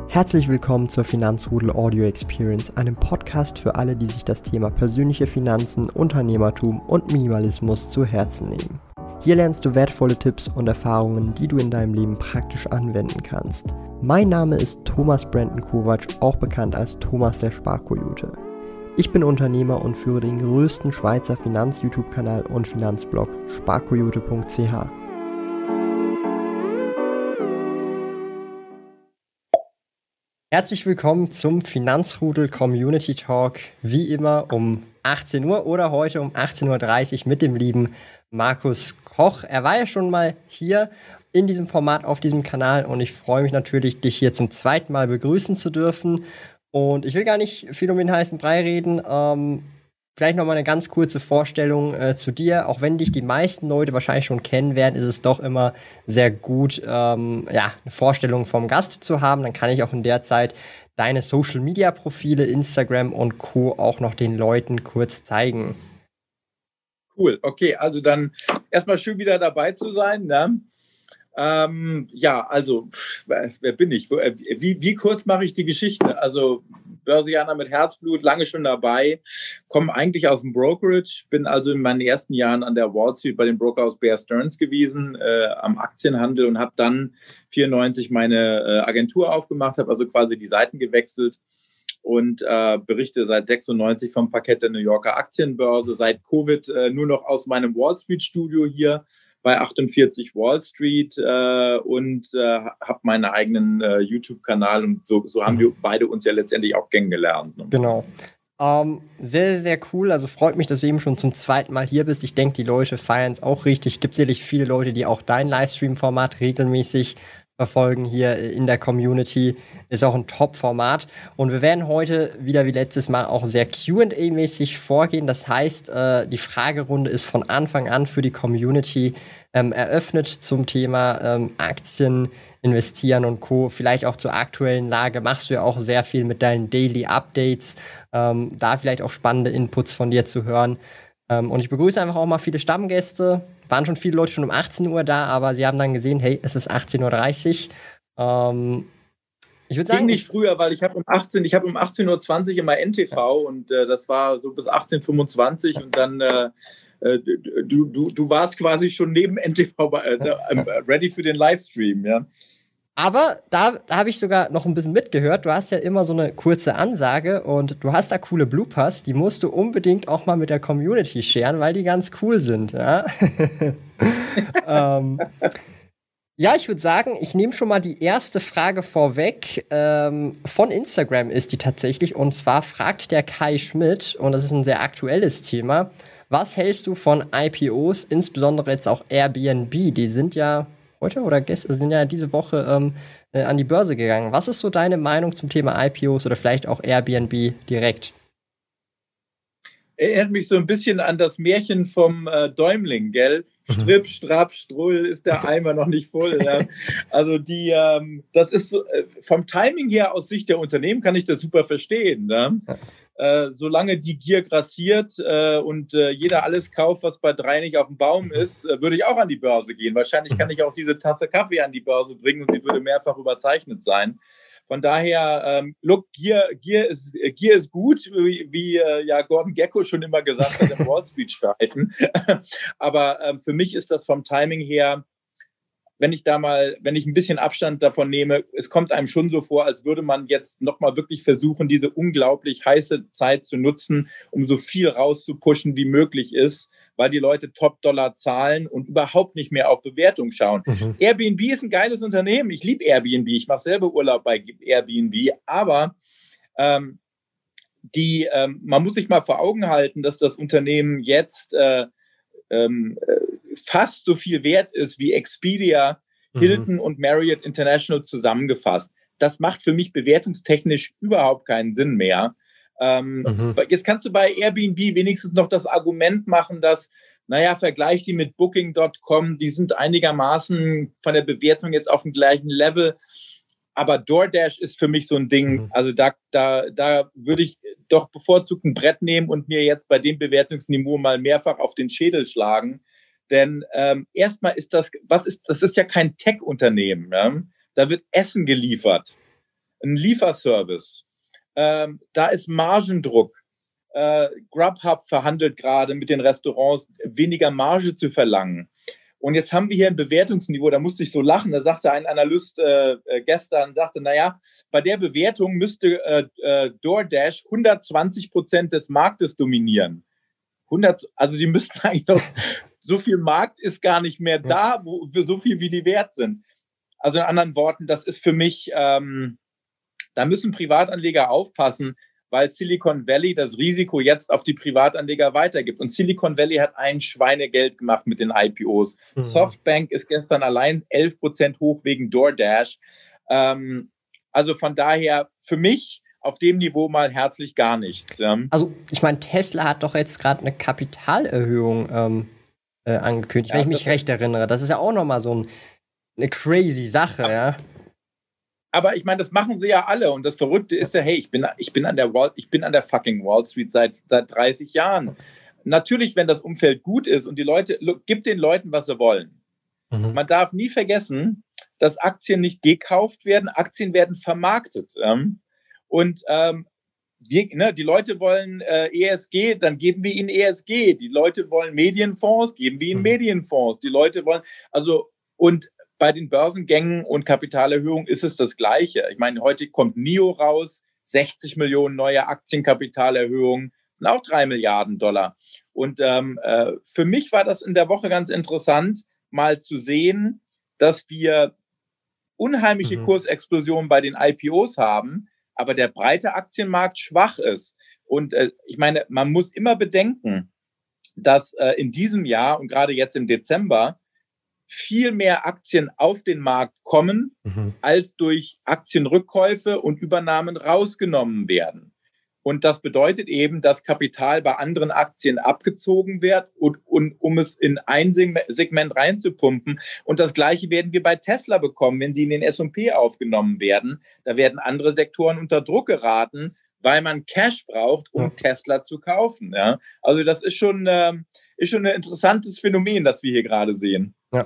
Herzlich willkommen zur Finanzrudel Audio Experience, einem Podcast für alle, die sich das Thema persönliche Finanzen, Unternehmertum und Minimalismus zu Herzen nehmen. Hier lernst du wertvolle Tipps und Erfahrungen, die du in deinem Leben praktisch anwenden kannst. Mein Name ist Thomas Brandon Kovac, auch bekannt als Thomas der Sparkoyote. Ich bin Unternehmer und führe den größten Schweizer Finanz-YouTube-Kanal und Finanzblog sparkoyote.ch. Herzlich willkommen zum Finanzrudel Community Talk, wie immer um 18 Uhr oder heute um 18.30 Uhr mit dem lieben Markus Koch. Er war ja schon mal hier in diesem Format auf diesem Kanal und ich freue mich natürlich, dich hier zum zweiten Mal begrüßen zu dürfen. Und ich will gar nicht viel um den heißen Brei reden. Vielleicht noch mal eine ganz kurze Vorstellung zu dir. Auch wenn dich die meisten Leute wahrscheinlich schon kennen werden, ist es doch immer sehr gut, eine Vorstellung vom Gast zu haben. Dann kann ich auch in der Zeit deine Social-Media-Profile, Instagram und Co. auch noch den Leuten kurz zeigen. Cool, okay, also dann erstmal schön wieder dabei zu sein, ne? Wer bin ich? Wie kurz mache ich die Geschichte? Also Börsianer mit Herzblut, lange schon dabei, komme eigentlich aus dem Brokerage, bin also in meinen ersten Jahren an der Wall Street bei dem Broker aus Bear Stearns gewesen, am Aktienhandel und habe dann 1994 meine Agentur aufgemacht, habe also quasi die Seiten gewechselt und berichte seit 96 vom Parkett der New Yorker Aktienbörse, seit Covid nur noch aus meinem Wall Street Studio hier bei 48 Wall Street und habe meinen eigenen YouTube-Kanal und so haben wir beide uns ja letztendlich auch kennengelernt. Ne? Genau. Sehr, sehr cool. Also freut mich, dass du eben schon zum zweiten Mal hier bist. Ich denke, die Leute feiern es auch richtig. Gibt sicherlich viele Leute, die auch dein Livestream-Format regelmäßig verfolgen hier in der Community. Ist auch ein Top-Format. Und wir werden heute wieder wie letztes Mal auch sehr Q&A-mäßig vorgehen. Das heißt, die Fragerunde ist von Anfang an für die Community eröffnet zum Thema Aktien, Investieren und Co. Vielleicht auch zur aktuellen Lage. Machst du ja auch sehr viel mit deinen Daily Updates. Da vielleicht auch spannende Inputs von dir zu hören. Und ich begrüße einfach auch mal viele Stammgäste. Waren schon viele Leute schon um 18 Uhr da, aber sie haben dann gesehen, hey, es ist 18.30 Uhr. Ich würde sagen. Ging nicht früher, weil ich habe um 18.20 Uhr immer NTV und das war so bis 18.25 Uhr und dann du warst quasi schon neben NTV ready für den Livestream, ja. Aber da habe ich sogar noch ein bisschen mitgehört. Du hast ja immer so eine kurze Ansage und du hast da coole Bloopers, die musst du unbedingt auch mal mit der Community sharen, weil die ganz cool sind, ja. Ja, ich würde sagen, ich nehme schon mal die erste Frage vorweg. Von Instagram ist die tatsächlich. Und zwar fragt der Kai Schmidt, und das ist ein sehr aktuelles Thema, was hältst du von IPOs, insbesondere jetzt auch Airbnb? Die sind ja heute oder gestern, sind ja diese Woche an die Börse gegangen. Was ist so deine Meinung zum Thema IPOs oder vielleicht auch Airbnb direkt? Erinnert mich so ein bisschen an das Märchen vom Däumling, gell? Stripp, strapp, strull, ist der Eimer noch nicht voll. Ja? Also das ist so, vom Timing her aus Sicht der Unternehmen kann ich das super verstehen. Ne? Solange die Gier grassiert und jeder alles kauft, was bei 3 nicht auf dem Baum ist, würde ich auch an die Börse gehen. Wahrscheinlich kann ich auch diese Tasse Kaffee an die Börse bringen und sie würde mehrfach überzeichnet sein. Von daher, Gier ist gut, wie Gordon Gekko schon immer gesagt hat im Wall Street Streiten. Aber für mich ist das vom Timing her, wenn ich ein bisschen Abstand davon nehme, es kommt einem schon so vor, als würde man jetzt nochmal wirklich versuchen, diese unglaublich heiße Zeit zu nutzen, um so viel rauszupushen, wie möglich ist, weil die Leute Top-Dollar zahlen und überhaupt nicht mehr auf Bewertung schauen. Airbnb ist ein geiles Unternehmen. Ich liebe Airbnb. Ich mache selber Urlaub bei Airbnb. Aber man muss sich mal vor Augen halten, dass das Unternehmen jetzt fast so viel wert ist wie Expedia, Hilton und Marriott International zusammengefasst. Das macht für mich bewertungstechnisch überhaupt keinen Sinn mehr. Jetzt kannst du bei Airbnb wenigstens noch das Argument machen, dass, vergleich die mit Booking.com, die sind einigermaßen von der Bewertung jetzt auf dem gleichen Level. Aber DoorDash ist für mich so ein Ding, also da würde ich doch bevorzugt ein Brett nehmen und mir jetzt bei dem Bewertungsniveau mal mehrfach auf den Schädel schlagen. Denn erstmal ist das ist ja kein Tech-Unternehmen. Ja? Da wird Essen geliefert. ein Lieferservice. Da ist Margendruck. Grubhub verhandelt gerade mit den Restaurants, weniger Marge zu verlangen. Und jetzt haben wir hier ein Bewertungsniveau, da musste ich so lachen, da sagte ein Analyst gestern, naja, bei der Bewertung müsste DoorDash 120% des Marktes dominieren. Also die müssten eigentlich noch, so viel Markt ist gar nicht mehr da, für so viel, wie die wert sind. Also in anderen Worten, das ist für mich, da müssen Privatanleger aufpassen, weil Silicon Valley das Risiko jetzt auf die Privatanleger weitergibt. Und Silicon Valley hat ein Schweinegeld gemacht mit den IPOs. Softbank ist gestern allein 11% hoch wegen DoorDash. Also von daher für mich auf dem Niveau mal herzlich gar nichts. Ja. Also ich meine, Tesla hat doch jetzt gerade eine Kapitalerhöhung angekündigt, wenn ich mich recht erinnere. Das ist ja auch nochmal so eine crazy Sache, ja. Aber ich meine, das machen sie ja alle. Und das Verrückte ist ja, hey, ich bin an der fucking Wall Street seit 30 Jahren. Natürlich, wenn das Umfeld gut ist und die Leute, gib den Leuten, was sie wollen. Man darf nie vergessen, dass Aktien nicht gekauft werden, Aktien werden vermarktet. Und die Leute wollen ESG, dann geben wir ihnen ESG. Die Leute wollen Medienfonds, geben wir ihnen Medienfonds. Die Leute wollen, und bei den Börsengängen und Kapitalerhöhungen ist es das Gleiche. Ich meine, heute kommt NIO raus, 60 Millionen neue Aktienkapitalerhöhungen, sind auch 3 Milliarden Dollar. Und für mich war das in der Woche ganz interessant, mal zu sehen, dass wir unheimliche Kursexplosionen bei den IPOs haben, aber der breite Aktienmarkt schwach ist. Und ich meine, man muss immer bedenken, dass in diesem Jahr und gerade jetzt im Dezember viel mehr Aktien auf den Markt kommen, als durch Aktienrückkäufe und Übernahmen rausgenommen werden. Und das bedeutet eben, dass Kapital bei anderen Aktien abgezogen wird, um es in ein Segment reinzupumpen. Und das Gleiche werden wir bei Tesla bekommen, wenn sie in den S&P aufgenommen werden. Da werden andere Sektoren unter Druck geraten, weil man Cash braucht, um Tesla zu kaufen. Ja? Also das ist schon ein interessantes Phänomen, das wir hier gerade sehen. Ja.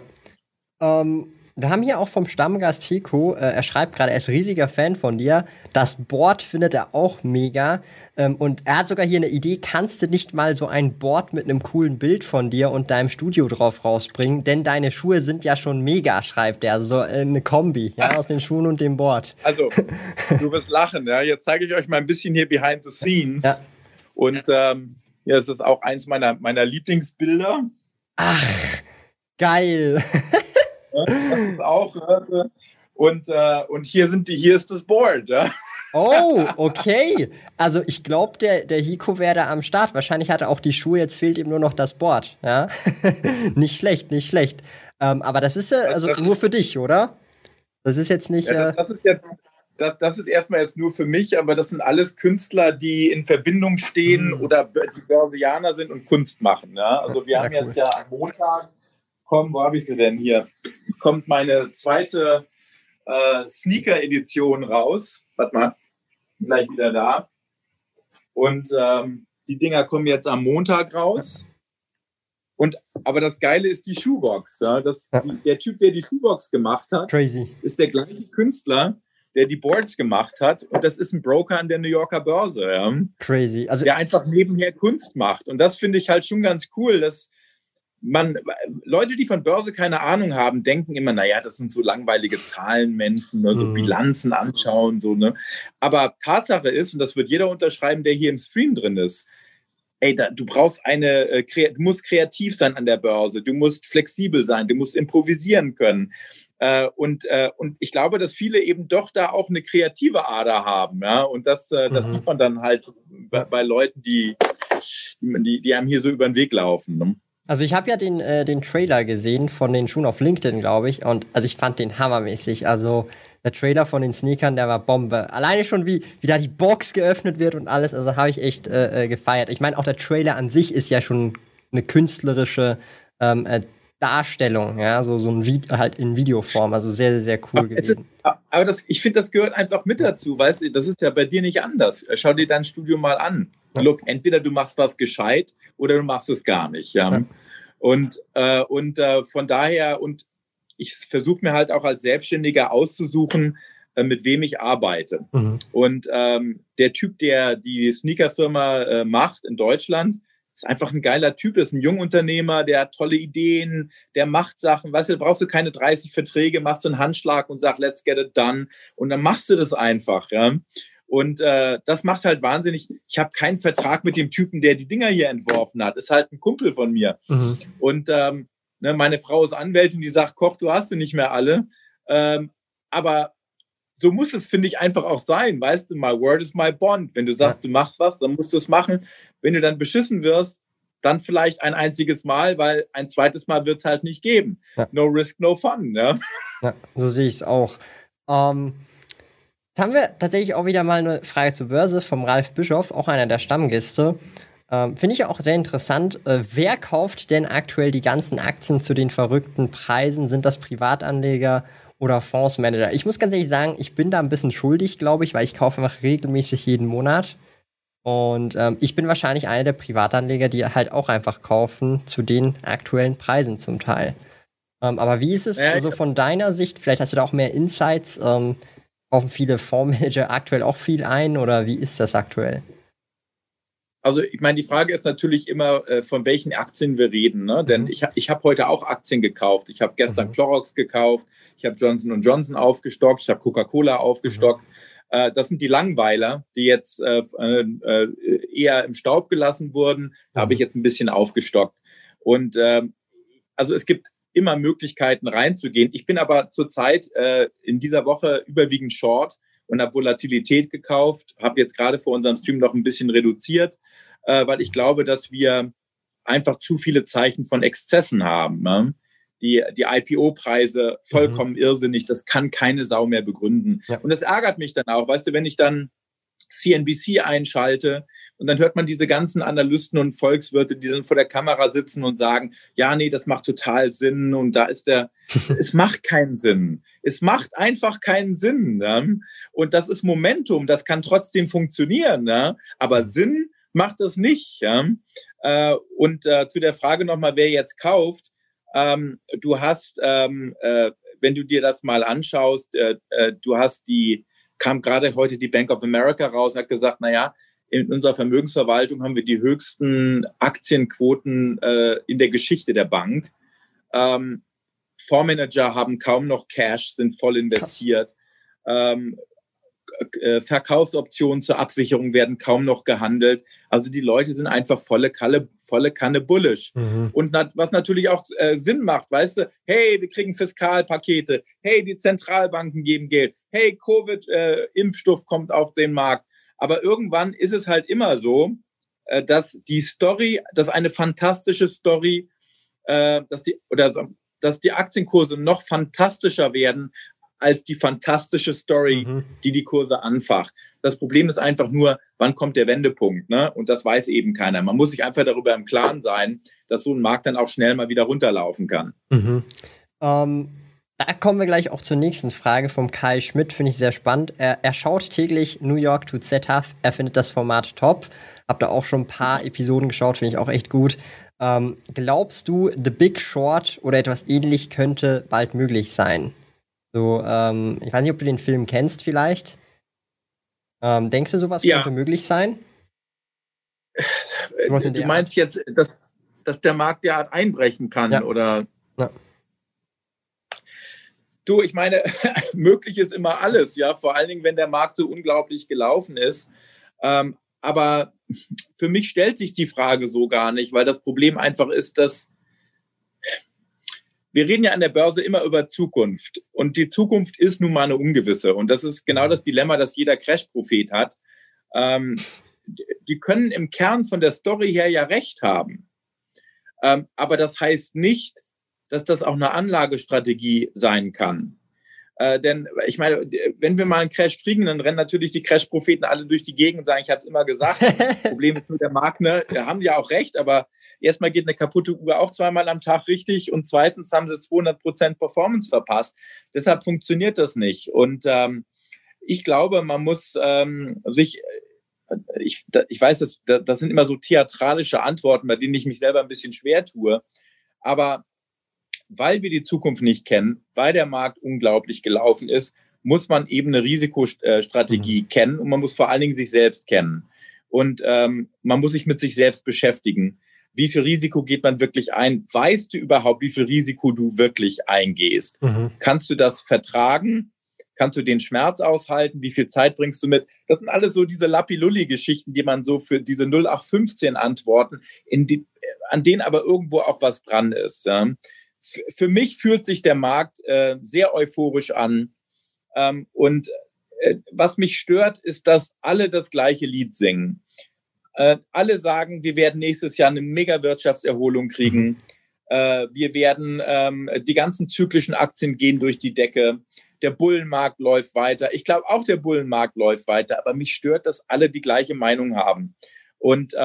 Wir haben hier auch vom Stammgast Hiko, er schreibt gerade, er ist riesiger Fan von dir. Das Board findet er auch mega. Und er hat sogar hier eine Idee, kannst du nicht mal so ein Board mit einem coolen Bild von dir und deinem Studio drauf rausbringen? Denn deine Schuhe sind ja schon mega, schreibt er. Also so eine Kombi, ja, aus den Schuhen und dem Board. Also, du wirst lachen, ja. Jetzt zeige ich euch mal ein bisschen hier behind the scenes. Ja. Und ja, es ist auch eins meiner Lieblingsbilder. Ach, geil. Ja, das ist auch, und hier ist das Board. Ja. Oh, okay. Also ich glaube, der Hiko wäre da am Start. Wahrscheinlich hat er auch die Schuhe, jetzt fehlt ihm nur noch das Board. Ja? Nicht schlecht, nicht schlecht. Aber das ist also das nur für dich, oder? Das ist jetzt nicht. Ja, das ist erstmal jetzt nur für mich, aber das sind alles Künstler, die in Verbindung stehen oder die Börsianer sind und Kunst machen. Ja? Also wir haben jetzt ja am Montag, wo habe ich sie denn hier? Kommt meine zweite Sneaker-Edition raus. Warte mal, gleich wieder da. Und die Dinger kommen jetzt am Montag raus. Aber das Geile ist die Shoebox. Ja? Der Typ, der die Shoebox gemacht hat, ist der gleiche Künstler, der die Boards gemacht hat. Und das ist ein Broker an der New Yorker Börse. Ja? Crazy. Also, der einfach nebenher Kunst macht. Und das finde ich halt schon ganz cool, dass Leute, die von Börse keine Ahnung haben, denken immer, naja, das sind so langweilige Zahlenmenschen, ne, so Bilanzen anschauen, so, ne. Aber Tatsache ist, und das wird jeder unterschreiben, der hier im Stream drin ist, du brauchst du musst kreativ sein an der Börse, du musst flexibel sein, du musst improvisieren können. Und ich glaube, dass viele eben doch da auch eine kreative Ader haben, ja. Und das sieht man dann halt bei Leuten, die einem hier so über den Weg laufen, ne? Also ich habe ja den Trailer gesehen von den Schuhen auf LinkedIn, glaube ich. Und also ich fand den hammermäßig. Also der Trailer von den Sneakern, der war Bombe. Alleine schon, wie da die Box geöffnet wird und alles. Also habe ich echt gefeiert. Ich meine, auch der Trailer an sich ist ja schon eine künstlerische Darstellung. Ja, so ein halt in Videoform. Also sehr, sehr cool gewesen. Aber ich finde, das gehört einfach mit dazu. Weißt du, das ist ja bei dir nicht anders. Schau dir dein Studio mal an. Look, entweder du machst was gescheit oder du machst es gar nicht. Ja? Und von daher, und ich versuche mir halt auch als Selbstständiger auszusuchen, mit wem ich arbeite. Und der Typ, der die Sneaker-Firma macht in Deutschland, ist einfach ein geiler Typ, ist ein Jungunternehmer, der hat tolle Ideen, der macht Sachen, weißt du, da brauchst du keine 30 Verträge, machst du einen Handschlag und sagst, let's get it done. Und dann machst du das einfach, ja. Und das macht halt wahnsinnig, ich habe keinen Vertrag mit dem Typen, der die Dinger hier entworfen hat. Ist halt ein Kumpel von mir. Und meine Frau ist Anwältin, die sagt, Koch, du hast sie nicht mehr alle. Aber so muss es, finde ich, einfach auch sein. Weißt du, my word is my bond. Wenn du sagst, du machst was, dann musst du es machen. Wenn du dann beschissen wirst, dann vielleicht ein einziges Mal, weil ein zweites Mal wird es halt nicht geben. Ja. No risk, no fun. Ja, ja, so sehe ich es auch. Jetzt haben wir tatsächlich auch wieder mal eine Frage zur Börse vom Ralf Bischof, auch einer der Stammgäste. Finde ich auch sehr interessant. Wer kauft denn aktuell die ganzen Aktien zu den verrückten Preisen? Sind das Privatanleger oder Fondsmanager? Ich muss ganz ehrlich sagen, ich bin da ein bisschen schuldig, glaube ich, weil ich kaufe einfach regelmäßig jeden Monat. Und ich bin wahrscheinlich einer der Privatanleger, die halt auch einfach kaufen zu den aktuellen Preisen zum Teil. Aber wie ist es so von deiner Sicht? Vielleicht hast du da auch mehr Insights. Kaufen viele Fondsmanager aktuell auch viel ein oder wie ist das aktuell? Also ich meine, die Frage ist natürlich immer, von welchen Aktien wir reden. Ne? Denn ich hab heute auch Aktien gekauft. Ich habe gestern Clorox gekauft, ich habe Johnson & Johnson aufgestockt, ich habe Coca-Cola aufgestockt. Das sind die Langweiler, die jetzt eher im Staub gelassen wurden. Da habe ich jetzt ein bisschen aufgestockt. Und also es gibt immer Möglichkeiten reinzugehen. Ich bin aber zurzeit in dieser Woche überwiegend Short und habe Volatilität gekauft, habe jetzt gerade vor unserem Stream noch ein bisschen reduziert, weil ich glaube, dass wir einfach zu viele Zeichen von Exzessen haben. Ne? Die IPO-Preise vollkommen irrsinnig, das kann keine Sau mehr begründen. Ja. Und das ärgert mich dann auch, weißt du, wenn ich dann CNBC einschalte und dann hört man diese ganzen Analysten und Volkswirte, die dann vor der Kamera sitzen und sagen, ja, nee, das macht total Sinn und da ist es macht keinen Sinn. Es macht einfach keinen Sinn. Ne? Und das ist Momentum, das kann trotzdem funktionieren, ne? Aber Sinn macht es nicht. Ja? Und zu der Frage nochmal, wer jetzt kauft, du hast, wenn du dir das mal anschaust, du hast kam gerade heute die Bank of America raus, hat gesagt, naja, in unserer Vermögensverwaltung haben wir die höchsten Aktienquoten in der Geschichte der Bank. Fondsmanager haben kaum noch Cash, sind voll investiert. Verkaufsoptionen zur Absicherung werden kaum noch gehandelt. Also die Leute sind einfach volle Kanne bullish. Und was natürlich auch Sinn macht, weißt du, hey, wir kriegen Fiskalpakete, hey, die Zentralbanken geben Geld, hey, Covid-Impfstoff kommt auf den Markt. Aber irgendwann ist es halt immer so, dass eine fantastische Story, dass die Aktienkurse noch fantastischer werden, als die fantastische Story, die Kurse anfacht. Das Problem ist einfach nur, wann kommt der Wendepunkt? Ne? Und das weiß eben keiner. Man muss sich einfach darüber im Klaren sein, dass so ein Markt dann auch schnell mal wieder runterlaufen kann. Da kommen wir gleich auch zur nächsten Frage vom Kai Schmidt, finde ich sehr spannend. Er schaut täglich New York to ZDF, er findet das Format top. Hab da auch schon ein paar Episoden geschaut, finde ich auch echt gut. Glaubst du, The Big Short oder etwas ähnlich könnte bald möglich sein? So, ich weiß nicht, ob du den Film kennst vielleicht. Denkst du, sowas könnte möglich sein? Du meinst jetzt, dass der Markt derart einbrechen kann, oder? Ja. Du, ich meine, möglich ist immer alles, ja, vor allen Dingen, wenn der Markt so unglaublich gelaufen ist. Aber für mich stellt sich die Frage so gar nicht, weil das Problem einfach ist, dass wir reden ja an der Börse immer über Zukunft und die Zukunft ist nun mal eine ungewisse und das ist genau das Dilemma, das jeder Crash-Prophet hat. Die können im Kern von der Story her ja recht haben, aber das heißt nicht, dass das auch eine Anlagestrategie sein kann. Denn ich meine, wenn wir mal einen Crash kriegen, dann rennen natürlich die Crash-Propheten alle durch die Gegend und sagen, ich habe es immer gesagt. Problem ist nur der Markt, ne? Da haben die ja auch recht, aber erstmal geht eine kaputte Uhr auch zweimal am Tag richtig und zweitens haben sie 200% Performance verpasst. Deshalb funktioniert das nicht. Und ich glaube, man muss ich weiß, das sind immer so theatralische Antworten, bei denen ich mich selber ein bisschen schwer tue, aber weil wir die Zukunft nicht kennen, weil der Markt unglaublich gelaufen ist, muss man eben eine Risikostrategie kennen und man muss vor allen Dingen sich selbst kennen. Und man muss sich mit sich selbst beschäftigen. Wie viel Risiko geht man wirklich ein? Weißt du überhaupt, wie viel Risiko du wirklich eingehst? Kannst du das vertragen? Kannst du den Schmerz aushalten? Wie viel Zeit bringst du mit? Das sind alles so diese Lappi-Lulli-Geschichten, die man so für diese 0815 Antworten, an denen aber irgendwo auch was dran ist. Ja. Für mich fühlt sich der Markt sehr euphorisch an. Und was mich stört, ist, dass alle das gleiche Lied singen. Alle sagen, wir werden nächstes Jahr eine Mega-Wirtschaftserholung kriegen. Wir werden, die ganzen zyklischen Aktien gehen durch die Decke. Der Bullenmarkt läuft weiter. Ich glaube auch, der Bullenmarkt läuft weiter. Aber mich stört, dass alle die gleiche Meinung haben. Und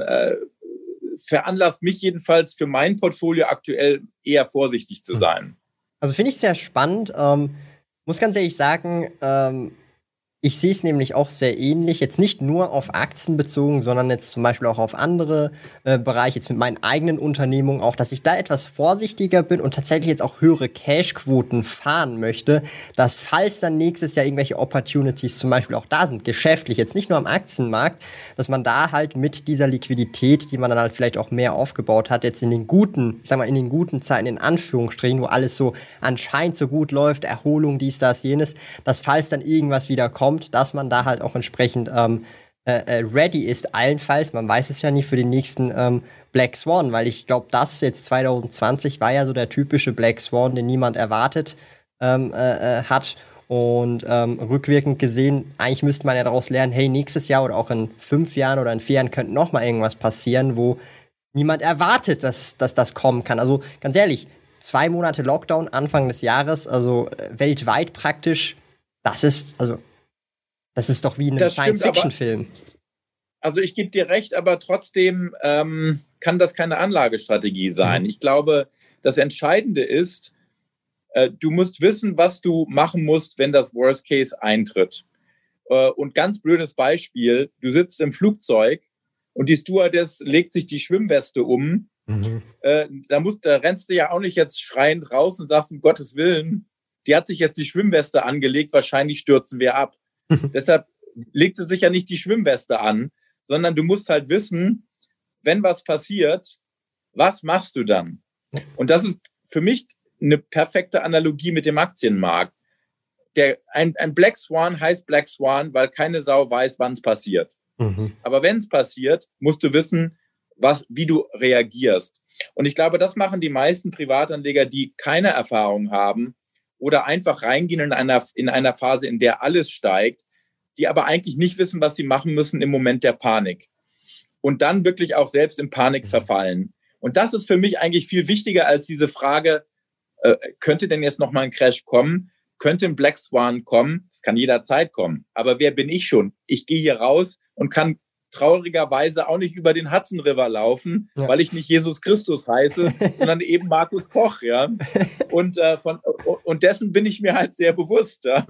veranlasst mich jedenfalls für mein Portfolio aktuell eher vorsichtig zu sein. Also finde ich sehr spannend. Muss ganz ehrlich sagen, ich sehe es nämlich auch sehr ähnlich, jetzt nicht nur auf Aktien bezogen, sondern jetzt zum Beispiel auch auf andere Bereiche, jetzt mit meinen eigenen Unternehmungen auch, dass ich da etwas vorsichtiger bin und tatsächlich jetzt auch höhere Cashquoten fahren möchte, dass falls dann nächstes Jahr irgendwelche Opportunities zum Beispiel auch da sind, geschäftlich, jetzt nicht nur am Aktienmarkt, dass man da halt mit dieser Liquidität, die man dann halt vielleicht auch mehr aufgebaut hat, jetzt in den guten, ich sag mal in den guten Zeiten, in Anführungsstrichen, wo alles so anscheinend so gut läuft, Erholung, dies, das, jenes, dass falls dann irgendwas wieder kommt, dass man da halt auch entsprechend ready ist, allenfalls, man weiß es ja nicht, für den nächsten Black Swan, weil ich glaube, das jetzt 2020 war ja so der typische Black Swan, den niemand erwartet hat. Und rückwirkend gesehen, eigentlich müsste man ja daraus lernen, hey, nächstes Jahr oder auch in 5 Jahren oder in 4 Jahren könnte noch mal irgendwas passieren, wo niemand erwartet, dass das kommen kann. Also ganz ehrlich, 2 Monate Lockdown Anfang des Jahres, also weltweit praktisch, das ist doch wie in einem Science-Fiction-Film. Also ich gebe dir recht, aber trotzdem kann das keine Anlagestrategie sein. Ich glaube, das Entscheidende ist, du musst wissen, was du machen musst, wenn das Worst Case eintritt. Und ganz blödes Beispiel, du sitzt im Flugzeug und die Stewardess legt sich die Schwimmweste um. Da rennst du ja auch nicht jetzt schreiend raus und sagst, um Gottes Willen, die hat sich jetzt die Schwimmweste angelegt, wahrscheinlich stürzen wir ab. Deshalb legt sie sich ja nicht die Schwimmweste an, sondern du musst halt wissen, wenn was passiert, was machst du dann? Und das ist für mich eine perfekte Analogie mit dem Aktienmarkt. Ein Black Swan heißt Black Swan, weil keine Sau weiß, wann es passiert. Aber wenn es passiert, musst du wissen, wie du reagierst. Und ich glaube, das machen die meisten Privatanleger, die keine Erfahrung haben, oder einfach reingehen in einer Phase, in der alles steigt, die aber eigentlich nicht wissen, was sie machen müssen im Moment der Panik. Und dann wirklich auch selbst in Panik verfallen. Und das ist für mich eigentlich viel wichtiger als diese Frage, könnte denn jetzt nochmal ein Crash kommen? Könnte ein Black Swan kommen? Es kann jederzeit kommen. Aber wer bin ich schon? Ich gehe hier raus und kann traurigerweise auch nicht über den Hudson River laufen, weil ich nicht Jesus Christus heiße, sondern eben Markus Koch, ja. Und dessen bin ich mir halt sehr bewusst, ja.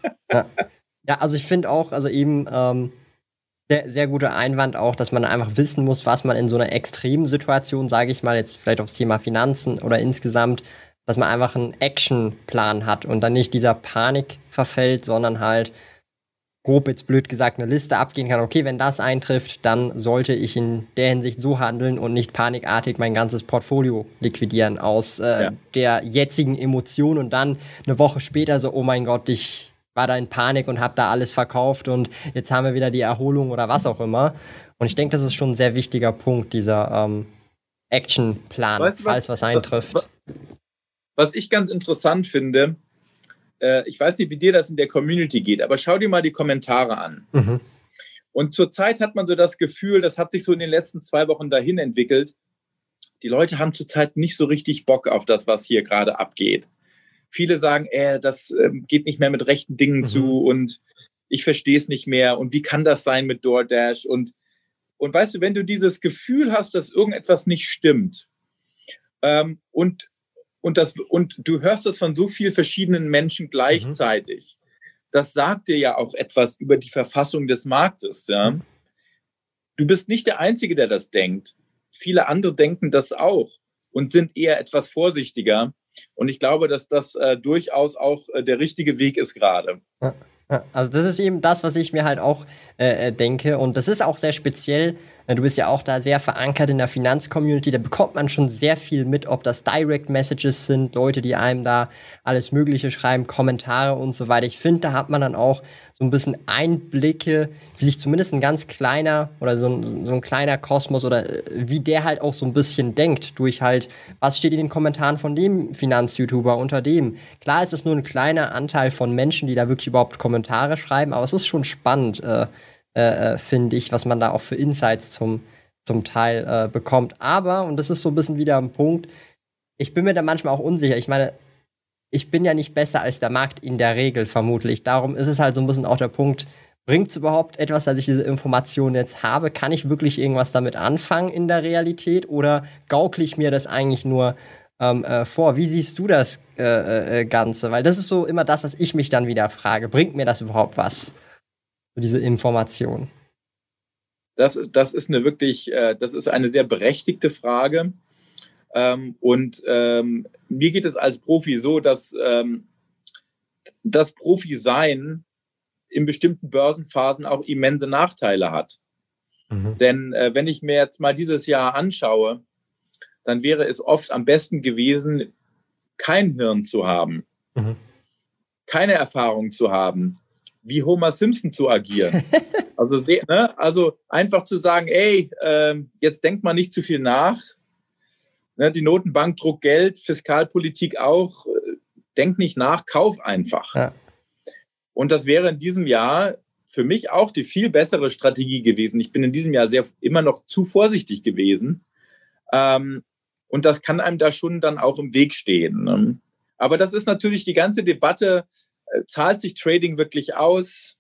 Ja, also ich finde auch, also eben sehr, sehr guter Einwand auch, dass man einfach wissen muss, was man in so einer extremen Situation, sage ich mal, jetzt vielleicht aufs Thema Finanzen oder insgesamt, dass man einfach einen Actionplan hat und dann nicht dieser Panik verfällt, sondern halt grob jetzt blöd gesagt eine Liste abgehen kann, okay, wenn das eintrifft, dann sollte ich in der Hinsicht so handeln und nicht panikartig mein ganzes Portfolio liquidieren aus der jetzigen Emotion und dann eine Woche später so, oh mein Gott, ich war da in Panik und habe da alles verkauft und jetzt haben wir wieder die Erholung oder was auch immer. Und ich denke, das ist schon ein sehr wichtiger Punkt, dieser Actionplan, weißt du, falls was eintrifft. Was ich ganz interessant finde, ich weiß nicht, wie dir das in der Community geht, aber schau dir mal die Kommentare an. Und zurzeit hat man so das Gefühl, das hat sich so in den letzten 2 Wochen dahin entwickelt, die Leute haben zurzeit nicht so richtig Bock auf das, was hier gerade abgeht. Viele sagen, das geht nicht mehr mit rechten Dingen zu und ich verstehe es nicht mehr und wie kann das sein mit DoorDash? Und weißt du, wenn du dieses Gefühl hast, dass irgendetwas nicht stimmt und du hörst das von so vielen verschiedenen Menschen gleichzeitig, das sagt dir ja auch etwas über die Verfassung des Marktes. Ja? Du bist nicht der Einzige, der das denkt. Viele andere denken das auch und sind eher etwas vorsichtiger. Und ich glaube, dass das durchaus auch der richtige Weg ist gerade. Ja, ja. Also das ist eben das, was ich mir halt auch denke. Und das ist auch sehr speziell. Du bist ja auch da sehr verankert in der Finanzcommunity. Da bekommt man schon sehr viel mit, ob das Direct Messages sind, Leute, die einem da alles Mögliche schreiben, Kommentare und so weiter. Ich finde, da hat man dann auch so ein bisschen Einblicke, wie sich zumindest ein ganz kleiner oder so ein kleiner Kosmos oder wie der halt auch so ein bisschen denkt, durch halt, was steht in den Kommentaren von dem Finanz-YouTuber unter dem. Klar ist es nur ein kleiner Anteil von Menschen, die da wirklich überhaupt Kommentare schreiben, aber es ist schon spannend, finde ich, was man da auch für Insights zum Teil bekommt. Aber, und das ist so ein bisschen wieder ein Punkt, ich bin mir da manchmal auch unsicher. Ich meine, ich bin ja nicht besser als der Markt in der Regel vermutlich. Darum ist es halt so ein bisschen auch der Punkt, bringt es überhaupt etwas, dass ich diese Informationen jetzt habe? Kann ich wirklich irgendwas damit anfangen in der Realität oder gaukle ich mir das eigentlich nur vor? Wie siehst du das Ganze? Weil das ist so immer das, was ich mich dann wieder frage. Bringt mir das überhaupt was? Diese Information. Das ist das ist eine sehr berechtigte Frage. Mir geht es als Profi so, dass das Profi-Sein in bestimmten Börsenphasen auch immense Nachteile hat. Denn wenn ich mir jetzt mal dieses Jahr anschaue, dann wäre es oft am besten gewesen, kein Hirn zu haben, keine Erfahrung zu haben, wie Homer Simpson zu agieren. Also einfach zu sagen, ey, jetzt denkt man nicht zu viel nach. Ne, die Notenbank druckt Geld, Fiskalpolitik auch. Denk nicht nach, kauf einfach. Ja. Und das wäre in diesem Jahr für mich auch die viel bessere Strategie gewesen. Ich bin in diesem Jahr immer noch zu vorsichtig gewesen. Und das kann einem da schon dann auch im Weg stehen. Ne? Aber das ist natürlich die ganze Debatte, zahlt sich Trading wirklich aus?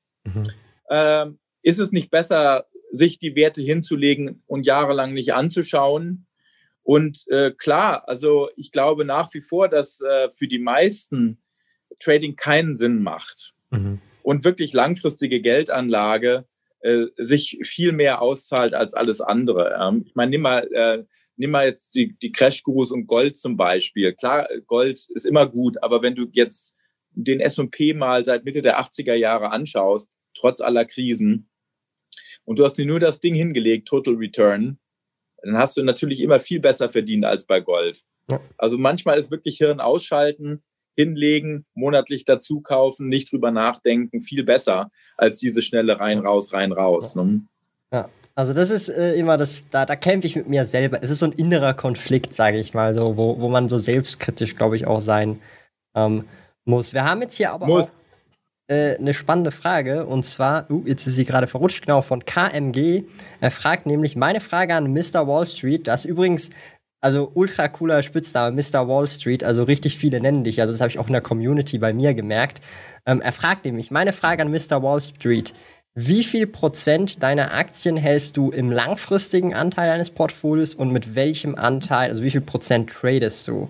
Ist es nicht besser, sich die Werte hinzulegen und jahrelang nicht anzuschauen? Und klar, also ich glaube nach wie vor, dass für die meisten Trading keinen Sinn macht. Und wirklich langfristige Geldanlage sich viel mehr auszahlt als alles andere. Ich meine, nimm mal jetzt die Crash-Gurus und Gold zum Beispiel. Klar, Gold ist immer gut, aber wenn du jetzt den S&P mal seit Mitte der 80er Jahre anschaust, trotz aller Krisen, und du hast dir nur das Ding hingelegt, Total Return, dann hast du natürlich immer viel besser verdient als bei Gold. Ja. Also manchmal ist wirklich Hirn ausschalten, hinlegen, monatlich dazu kaufen, nicht drüber nachdenken, viel besser als diese schnelle rein, raus. Ja. Ne? Ja, also das ist immer da kämpfe ich mit mir selber. Es ist so ein innerer Konflikt, sage ich mal, so, wo man so selbstkritisch, glaube ich, auch sein muss. Wir haben jetzt hier aber auch eine spannende Frage, und zwar, jetzt ist sie gerade verrutscht, genau, von KMG. Er fragt nämlich, meine Frage an Mr. Wall Street, das übrigens, also ultra cooler Spitzname, Mr. Wall Street, also richtig viele nennen dich, also das habe ich auch in der Community bei mir gemerkt. Er fragt nämlich, meine Frage an Mr. Wall Street, wie viel Prozent deiner Aktien hältst du im langfristigen Anteil deines Portfolios und mit welchem Anteil, also wie viel Prozent tradest du?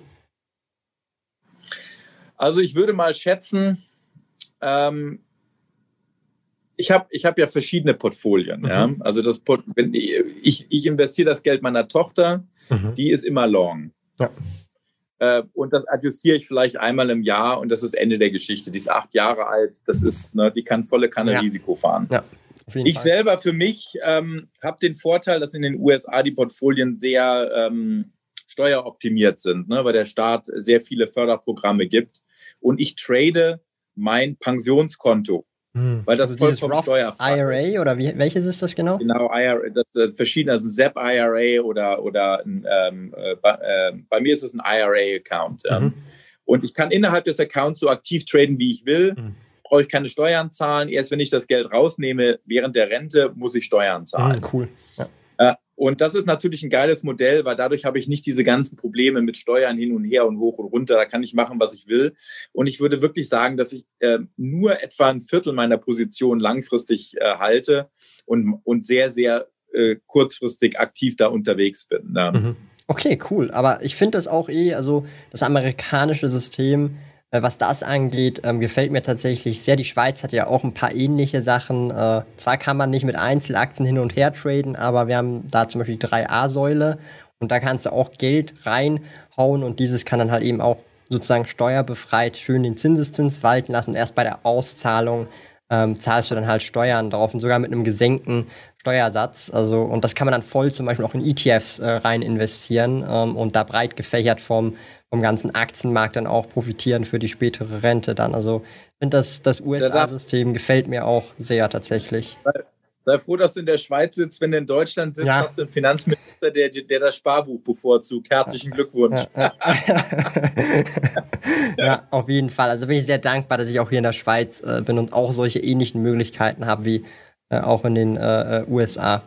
Also ich würde mal schätzen, ich hab ja verschiedene Portfolien. Ja? Also ich investiere das Geld meiner Tochter, die ist immer long. Ja. Und das adjustiere ich vielleicht einmal im Jahr und das ist Ende der Geschichte. Die ist 8 Jahre alt, die kann volle Kanne Risiko fahren. Ja, ich Fall. Selber für mich habe den Vorteil, dass in den USA die Portfolien sehr steueroptimiert sind, ne? Weil der Staat sehr viele Förderprogramme gibt. Und ich trade mein Pensionskonto, weil das also vollkommen steuerfrei ist. IRA oder welches ist das genau? Genau, IRA, das verschiedene, also ein ZEP IRA oder bei mir ist es ein IRA-Account. Und ich kann innerhalb des Accounts so aktiv traden, wie ich will. Brauche ich keine Steuern zahlen. Erst wenn ich das Geld rausnehme, während der Rente, muss ich Steuern zahlen. Cool. Ja. Und das ist natürlich ein geiles Modell, weil dadurch habe ich nicht diese ganzen Probleme mit Steuern hin und her und hoch und runter. Da kann ich machen, was ich will. Und ich würde wirklich sagen, dass ich nur etwa ein Viertel meiner Position langfristig halte und sehr, sehr kurzfristig aktiv da unterwegs bin. Ne? Okay, cool. Aber ich finde das auch also das amerikanische System, was das angeht, gefällt mir tatsächlich sehr. Die Schweiz hat ja auch ein paar ähnliche Sachen. Zwar kann man nicht mit Einzelaktien hin und her traden, aber wir haben da zum Beispiel die 3A-Säule und da kannst du auch Geld reinhauen und dieses kann dann halt eben auch sozusagen steuerbefreit schön den Zinseszins walten lassen und erst bei der Auszahlung zahlst du dann halt Steuern drauf und sogar mit einem gesenkten Steuersatz. Also, und das kann man dann voll zum Beispiel auch in ETFs rein investieren und da breit gefächert vom ganzen Aktienmarkt dann auch profitieren für die spätere Rente dann. Also, ich finde, das USA-System gefällt mir auch sehr tatsächlich. Sei froh, dass du in der Schweiz sitzt. Wenn du in Deutschland sitzt, hast du einen Finanzminister, der das Sparbuch bevorzugt. Herzlichen Glückwunsch. Ja, auf jeden Fall. Also bin ich sehr dankbar, dass ich auch hier in der Schweiz bin und auch solche ähnlichen Möglichkeiten habe wie auch in den USA.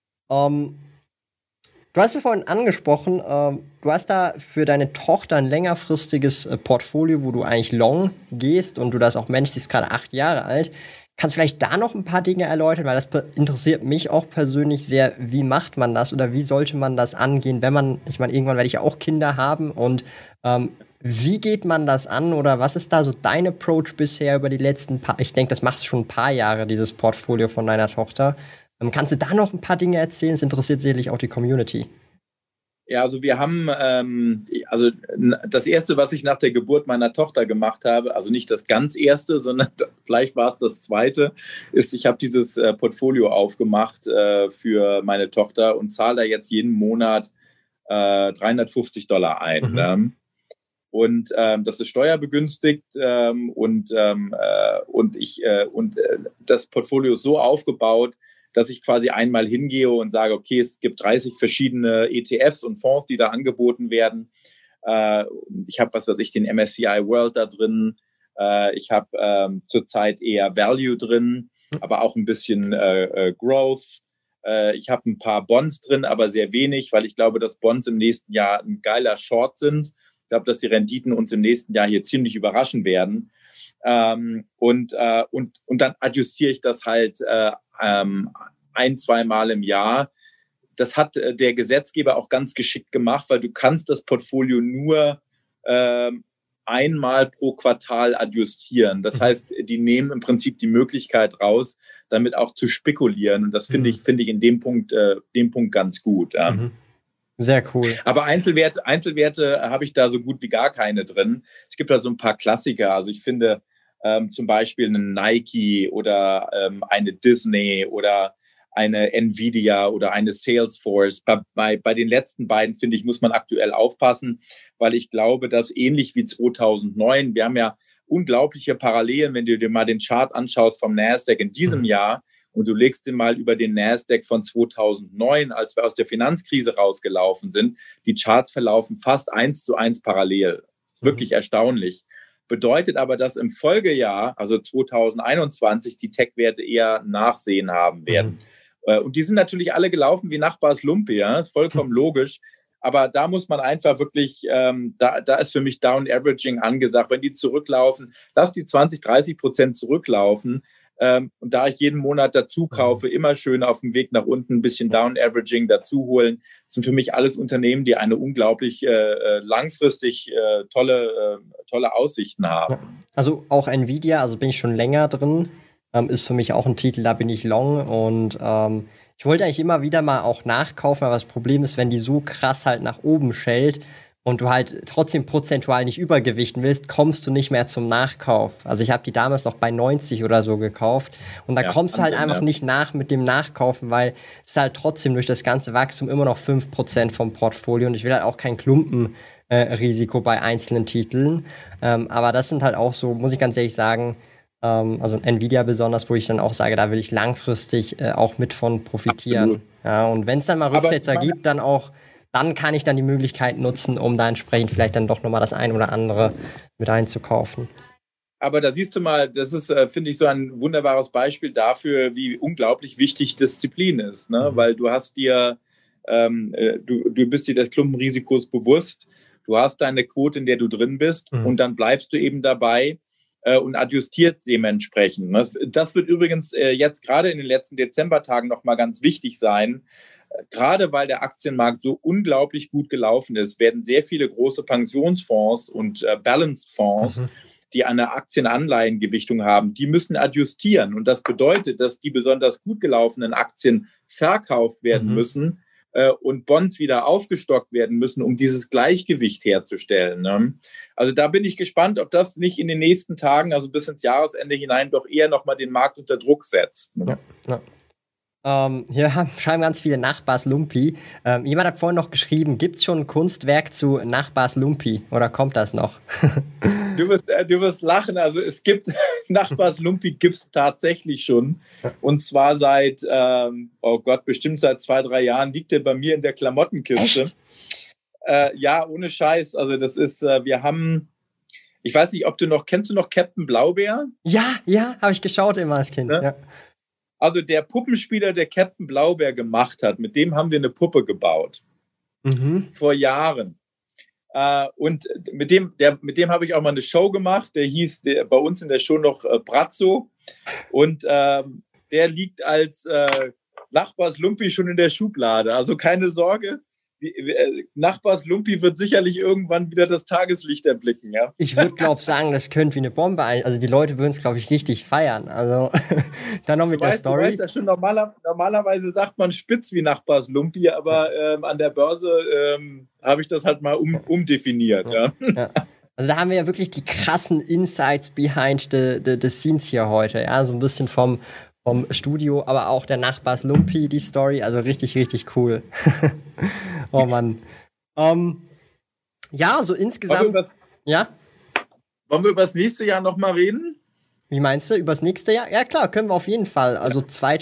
Du hast ja vorhin angesprochen, du hast da für deine Tochter ein längerfristiges Portfolio, wo du eigentlich long gehst und du das auch managst, sie ist gerade 8 Jahre alt. Kannst du vielleicht da noch ein paar Dinge erläutern, weil das interessiert mich auch persönlich sehr. Wie macht man das oder wie sollte man das angehen, wenn man, ich meine, irgendwann werde ich ja auch Kinder haben und wie geht man das an oder was ist da so dein Approach bisher über die letzten paar, ich denke, das machst du schon ein paar Jahre, dieses Portfolio von deiner Tochter. Kannst du da noch ein paar Dinge erzählen? Es interessiert sicherlich auch die Community. Ja, also wir haben, also das Erste, was ich nach der Geburt meiner Tochter gemacht habe, also nicht das ganz Erste, sondern vielleicht war es das Zweite, ist, ich habe dieses Portfolio aufgemacht für meine Tochter und zahle da jetzt jeden Monat $350 ein. Ne? Und das ist steuerbegünstigt und das Portfolio ist so aufgebaut, dass ich quasi einmal hingehe und sage, okay, es gibt 30 verschiedene ETFs und Fonds, die da angeboten werden. Ich habe, den MSCI World da drin. Ich habe zurzeit eher Value drin, aber auch ein bisschen Growth. Ich habe ein paar Bonds drin, aber sehr wenig, weil ich glaube, dass Bonds im nächsten Jahr ein geiler Short sind. Ich glaube, dass die Renditen uns im nächsten Jahr hier ziemlich überraschen werden. Und dann adjustiere ich das halt 1-2 Mal im Jahr. Das hat der Gesetzgeber auch ganz geschickt gemacht, weil du kannst das Portfolio nur einmal pro Quartal adjustieren. Das heißt, die nehmen im Prinzip die Möglichkeit raus, damit auch zu spekulieren. Und das finde ich in dem Punkt ganz gut. Sehr cool. Aber Einzelwerte habe ich da so gut wie gar keine drin. Es gibt da so ein paar Klassiker. Also ich finde zum Beispiel einen Nike oder eine Disney oder eine Nvidia oder eine Salesforce. Bei den letzten beiden, finde ich, muss man aktuell aufpassen, weil ich glaube, dass ähnlich wie 2009, wir haben ja unglaubliche Parallelen, wenn du dir mal den Chart anschaust vom Nasdaq in diesem Jahr und du legst den mal über den Nasdaq von 2009, als wir aus der Finanzkrise rausgelaufen sind. Die Charts verlaufen fast 1:1 parallel. Das ist wirklich erstaunlich. Bedeutet aber, dass im Folgejahr, also 2021, die Tech-Werte eher Nachsehen haben werden. Und die sind natürlich alle gelaufen wie Nachbars Lumpe, ja, ist vollkommen logisch. Aber da muss man einfach wirklich, da ist für mich Down Averaging angesagt. Wenn die zurücklaufen, lass die 20-30% zurücklaufen. Und da ich jeden Monat dazu kaufe, immer schön auf dem Weg nach unten ein bisschen Down Averaging dazu holen, sind für mich alles Unternehmen, die eine unglaublich langfristig tolle Aussichten haben. Also auch Nvidia, also bin ich schon länger drin, ist für mich auch ein Titel, da bin ich long und ich wollte eigentlich immer wieder mal auch nachkaufen, aber das Problem ist, wenn die so krass halt nach oben schellt und du halt trotzdem prozentual nicht übergewichten willst, kommst du nicht mehr zum Nachkauf. Also ich habe die damals noch bei 90 oder so gekauft und da kommst du halt einfach nicht nach mit dem Nachkaufen, weil es ist halt trotzdem durch das ganze Wachstum immer noch 5% vom Portfolio und ich will halt auch kein Klumpenrisiko bei einzelnen Titeln. Aber das sind halt auch so, muss ich ganz ehrlich sagen, also Nvidia besonders, wo ich dann auch sage, da will ich langfristig auch mit von profitieren. Ja, und wenn es dann mal Rücksetzer gibt, dann kann ich dann die Möglichkeit nutzen, um da entsprechend vielleicht dann doch nochmal das ein oder andere mit einzukaufen. Aber da siehst du mal, das ist, finde ich, so ein wunderbares Beispiel dafür, wie unglaublich wichtig Disziplin ist. Ne? Weil du hast dir, du bist dir des Klumpenrisikos bewusst, du hast deine Quote, in der du drin bist und dann bleibst du eben dabei und adjustiert dementsprechend. Das wird übrigens jetzt gerade in den letzten Dezembertagen nochmal ganz wichtig sein. Gerade weil der Aktienmarkt so unglaublich gut gelaufen ist, werden sehr viele große Pensionsfonds und Balanced-Fonds, die eine Aktien-Anleihen-Gewichtung haben, die müssen adjustieren. Und das bedeutet, dass die besonders gut gelaufenen Aktien verkauft werden müssen, und Bonds wieder aufgestockt werden müssen, um dieses Gleichgewicht herzustellen. Ne? Also da bin ich gespannt, ob das nicht in den nächsten Tagen, also bis ins Jahresende hinein, doch eher nochmal den Markt unter Druck setzt. Ne? Ja. Hier schreiben ganz viele Nachbars Lumpi. Jemand hat vorhin noch geschrieben, gibt es schon ein Kunstwerk zu Nachbars Lumpi oder kommt das noch? Du wirst lachen, also es gibt Nachbars Lumpi gibt es tatsächlich schon und zwar seit, oh Gott, bestimmt seit 2-3 Jahren liegt der bei mir in der Klamottenkiste. Ja, ohne Scheiß, also das ist, wir haben, ich weiß nicht, kennst du noch Captain Blaubeer? Ja, habe ich geschaut immer als Kind, ne? Ja. Also der Puppenspieler, der Captain Blaubeer gemacht hat, mit dem haben wir eine Puppe gebaut. Vor Jahren. Und mit dem habe ich auch mal eine Show gemacht. Der hieß bei uns in der Show noch Brazzo. Und der liegt als Nachbars Lumpi schon in der Schublade. Also keine Sorge. Nachbars Lumpi wird sicherlich irgendwann wieder das Tageslicht erblicken, ja. Ich würde, glaube ich, sagen, das könnte wie eine Bombe also die Leute würden es, glaube ich, richtig feiern. Also dann noch mit der Story. Du weißt ja schon, normalerweise sagt man spitz wie Nachbars Lumpi, aber an der Börse habe ich das halt mal umdefiniert, ja. Also da haben wir ja wirklich die krassen Insights behind the scenes hier heute, ja, so ein bisschen vom Studio, aber auch der Nachbars Lumpi, die Story, also richtig, richtig cool. Oh Mann. Ja, so insgesamt. Wollen wir über das nächste Jahr nochmal reden? Wie meinst du, über das nächste Jahr? Ja klar, können wir auf jeden Fall. Also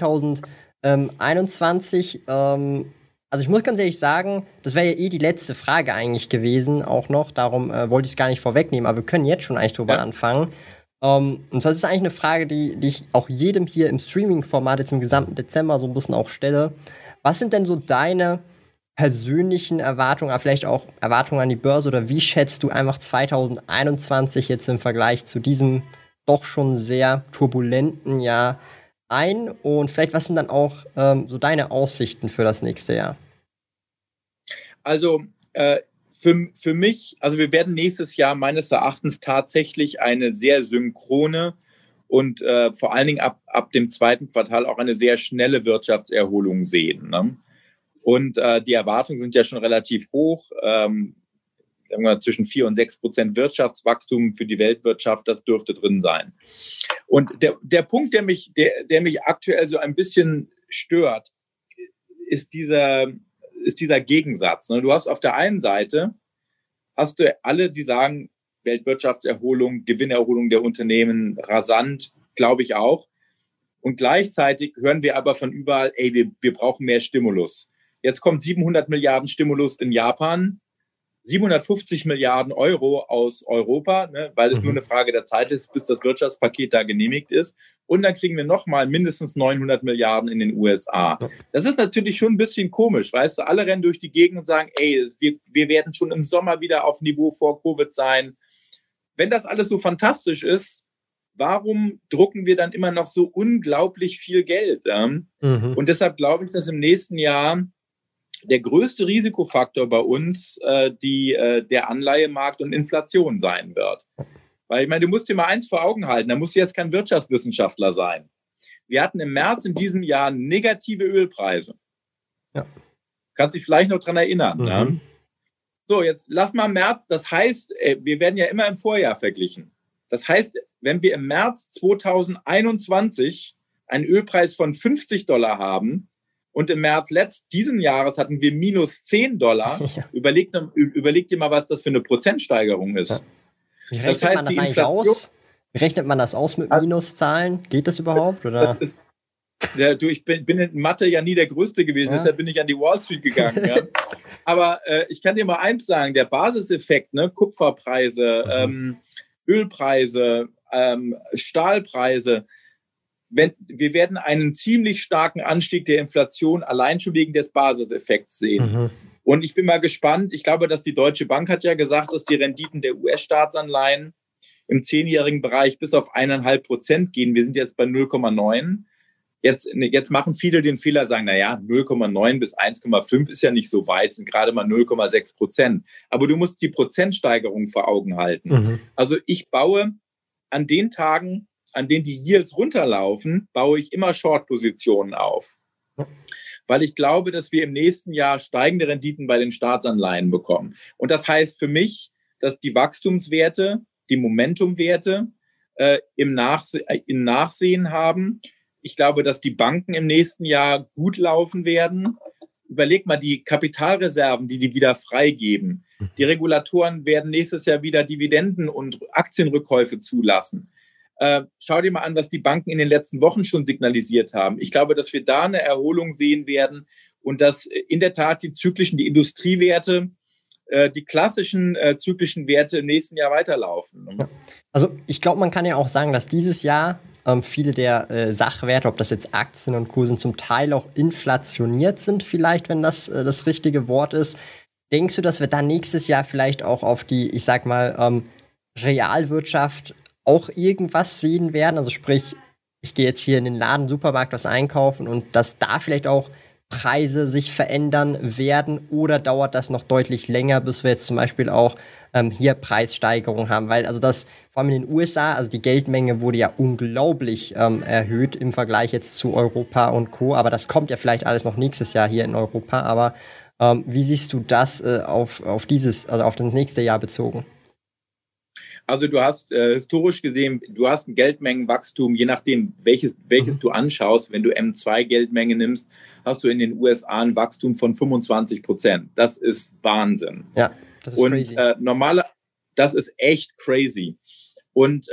2021, also ich muss ganz ehrlich sagen, das wäre ja die letzte Frage eigentlich gewesen, auch noch, darum wollte ich es gar nicht vorwegnehmen, aber wir können jetzt schon eigentlich drüber anfangen. Und das ist eigentlich eine Frage, die ich auch jedem hier im Streaming-Format jetzt im gesamten Dezember so ein bisschen auch stelle. Was sind denn so deine persönlichen Erwartungen, aber vielleicht auch Erwartungen an die Börse oder wie schätzt du einfach 2021 jetzt im Vergleich zu diesem doch schon sehr turbulenten Jahr ein? Und vielleicht, was sind dann auch so deine Aussichten für das nächste Jahr? Also für mich, also wir werden nächstes Jahr meines Erachtens tatsächlich eine sehr synchrone und vor allen Dingen ab dem zweiten Quartal auch eine sehr schnelle Wirtschaftserholung sehen. Ne? Und die Erwartungen sind ja schon relativ hoch. Sagen wir zwischen 4% und 6% Wirtschaftswachstum für die Weltwirtschaft, das dürfte drin sein. Und der Punkt, der mich aktuell so ein bisschen stört, ist dieser Gegensatz. Du hast auf der einen Seite alle, die sagen, Weltwirtschaftserholung, Gewinnerholung der Unternehmen, rasant, glaube ich auch. Und gleichzeitig hören wir aber von überall, wir brauchen mehr Stimulus. Jetzt kommt 700 Milliarden Stimulus in Japan, 750 Milliarden Euro aus Europa, ne, weil es nur eine Frage der Zeit ist, bis das Wirtschaftspaket da genehmigt ist. Und dann kriegen wir nochmal mindestens 900 Milliarden in den USA. Das ist natürlich schon ein bisschen komisch, weißt du, alle rennen durch die Gegend und sagen, wir werden schon im Sommer wieder auf Niveau vor Covid sein. Wenn das alles so fantastisch ist, warum drucken wir dann immer noch so unglaublich viel Geld? Und deshalb glaube ich, dass im nächsten Jahr der größte Risikofaktor bei uns der Anleihemarkt und Inflation sein wird. Weil ich meine, du musst dir mal eins vor Augen halten, da musst du jetzt kein Wirtschaftswissenschaftler sein. Wir hatten im März in diesem Jahr negative Ölpreise. Ja. Kannst dich vielleicht noch dran erinnern. Ne? So, jetzt lass mal März, das heißt, wir werden ja immer im Vorjahr verglichen. Das heißt, wenn wir im März 2021 einen Ölpreis von $50 haben, und im März diesen Jahres hatten wir minus $10. Ja. Überleg dir mal, was das für eine Prozentsteigerung ist. Ja. Wie rechnet man das eigentlich aus? Wie rechnet man das aus mit Minuszahlen? Geht das überhaupt? Oder? Ich bin in Mathe ja nie der Größte gewesen, deshalb bin ich an die Wall Street gegangen. Ja. Aber ich kann dir mal eins sagen, der Basiseffekt, ne, Kupferpreise, Ölpreise, Stahlpreise, wir werden einen ziemlich starken Anstieg der Inflation allein schon wegen des Basiseffekts sehen. Und ich bin mal gespannt. Ich glaube, dass die Deutsche Bank hat ja gesagt, dass die Renditen der US-Staatsanleihen im 10-jährigen Bereich bis auf 1,5% gehen. Wir sind jetzt bei 0,9. Jetzt machen viele den Fehler, sagen, 0,9 bis 1,5 ist ja nicht so weit, sind gerade mal 0,6%. Aber du musst die Prozentsteigerung vor Augen halten. Also ich baue an den Tagen, an denen die Yields runterlaufen, baue ich immer Short-Positionen auf. weil ich glaube, dass wir im nächsten Jahr steigende Renditen bei den Staatsanleihen bekommen. Und das heißt für mich, dass die Wachstumswerte, die Momentumwerte im Nachsehen haben. Ich glaube, dass die Banken im nächsten Jahr gut laufen werden. Überleg mal die Kapitalreserven, die wieder freigeben. Die Regulatoren werden nächstes Jahr wieder Dividenden und Aktienrückkäufe zulassen. Schau dir mal an, was die Banken in den letzten Wochen schon signalisiert haben. Ich glaube, dass wir da eine Erholung sehen werden und dass in der Tat die Industriewerte, die klassischen zyklischen Werte im nächsten Jahr weiterlaufen. Ja. Also ich glaube, man kann ja auch sagen, dass dieses Jahr viele der Sachwerte, ob das jetzt Aktien und Co. sind, zum Teil auch inflationiert sind, vielleicht, wenn das das richtige Wort ist. Denkst du, dass wir dann nächstes Jahr vielleicht auch auf die, ich sag mal, Realwirtschaft auch irgendwas sehen werden? Also sprich, ich gehe jetzt hier in den Laden, Supermarkt was einkaufen und dass da vielleicht auch Preise sich verändern werden, oder dauert das noch deutlich länger, bis wir jetzt zum Beispiel auch hier Preissteigerungen haben? Weil also das, vor allem in den USA, also die Geldmenge wurde ja unglaublich erhöht im Vergleich jetzt zu Europa und Co., aber das kommt ja vielleicht alles noch nächstes Jahr hier in Europa, aber wie siehst du das auf das nächste Jahr bezogen? Also du hast historisch gesehen, du hast ein Geldmengenwachstum, je nachdem, welches du anschaust. Wenn du M2-Geldmenge nimmst, hast du in den USA ein Wachstum von 25%. Das ist Wahnsinn. Ja, das ist crazy. Das ist echt crazy. Und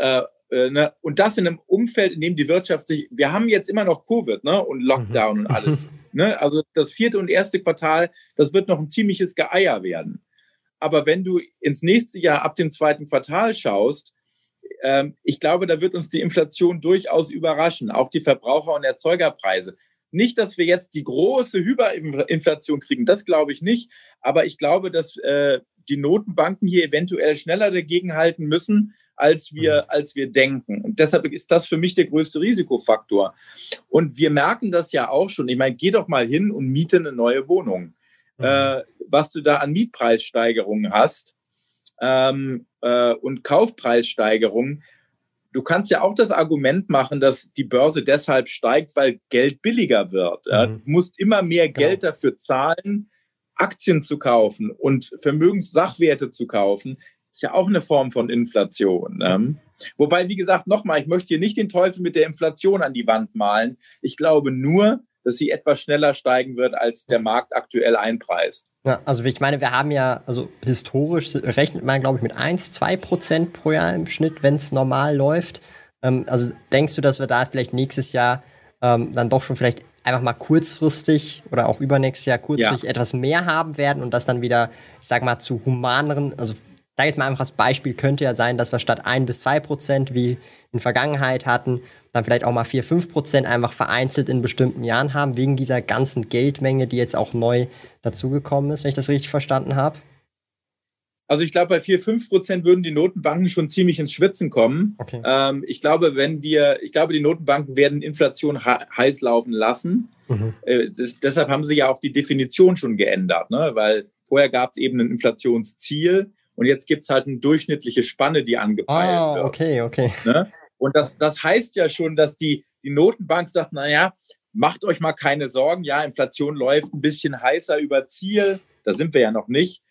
das in einem Umfeld, in dem die Wirtschaft wir haben jetzt immer noch Covid, ne, und Lockdown und alles. Ne? Also das 4. und 1. Quartal, das wird noch ein ziemliches Geeier werden. Aber wenn du ins nächste Jahr ab dem 2. Quartal schaust, ich glaube, da wird uns die Inflation durchaus überraschen, auch die Verbraucher- und Erzeugerpreise. Nicht, dass wir jetzt die große Hyperinflation kriegen, das glaube ich nicht. Aber ich glaube, dass die Notenbanken hier eventuell schneller dagegenhalten müssen, als wir denken. Und deshalb ist das für mich der größte Risikofaktor. Und wir merken das ja auch schon. Ich meine, geh doch mal hin und miete eine neue Wohnung. Was du da an Mietpreissteigerungen hast und Kaufpreissteigerungen. Du kannst ja auch das Argument machen, dass die Börse deshalb steigt, weil Geld billiger wird. Du musst immer mehr Geld dafür zahlen, Aktien zu kaufen und Vermögenssachwerte zu kaufen. Ist ja auch eine Form von Inflation. Wobei, wie gesagt, nochmal, ich möchte hier nicht den Teufel mit der Inflation an die Wand malen. Ich glaube nur, dass sie etwas schneller steigen wird, als der Markt aktuell einpreist. Ja, also ich meine, wir haben ja, also historisch rechnet man, glaube ich, mit 1-2% pro Jahr im Schnitt, wenn es normal läuft. Also denkst du, dass wir da vielleicht nächstes Jahr dann doch schon vielleicht einfach mal kurzfristig oder auch übernächstes Jahr kurzfristig etwas mehr haben werden und das dann wieder, ich sag mal, zu humaneren, also sag jetzt mal einfach als Beispiel, könnte ja sein, dass wir statt 1-2%, wie in der Vergangenheit hatten, dann vielleicht auch mal 4-5% einfach vereinzelt in bestimmten Jahren haben, wegen dieser ganzen Geldmenge, die jetzt auch neu dazugekommen ist, wenn ich das richtig verstanden habe? Also ich glaube, bei 4-5% würden die Notenbanken schon ziemlich ins Schwitzen kommen. Okay. Ich glaube, die Notenbanken werden Inflation heiß laufen lassen. Deshalb haben sie ja auch die Definition schon geändert, ne? Weil vorher gab es eben ein Inflationsziel und jetzt gibt es halt eine durchschnittliche Spanne, die angepeilt wird. Okay. Ne? Und das heißt ja schon, dass die Notenbank sagt, naja, macht euch mal keine Sorgen, ja, Inflation läuft ein bisschen heißer über Ziel, da sind wir ja noch nicht,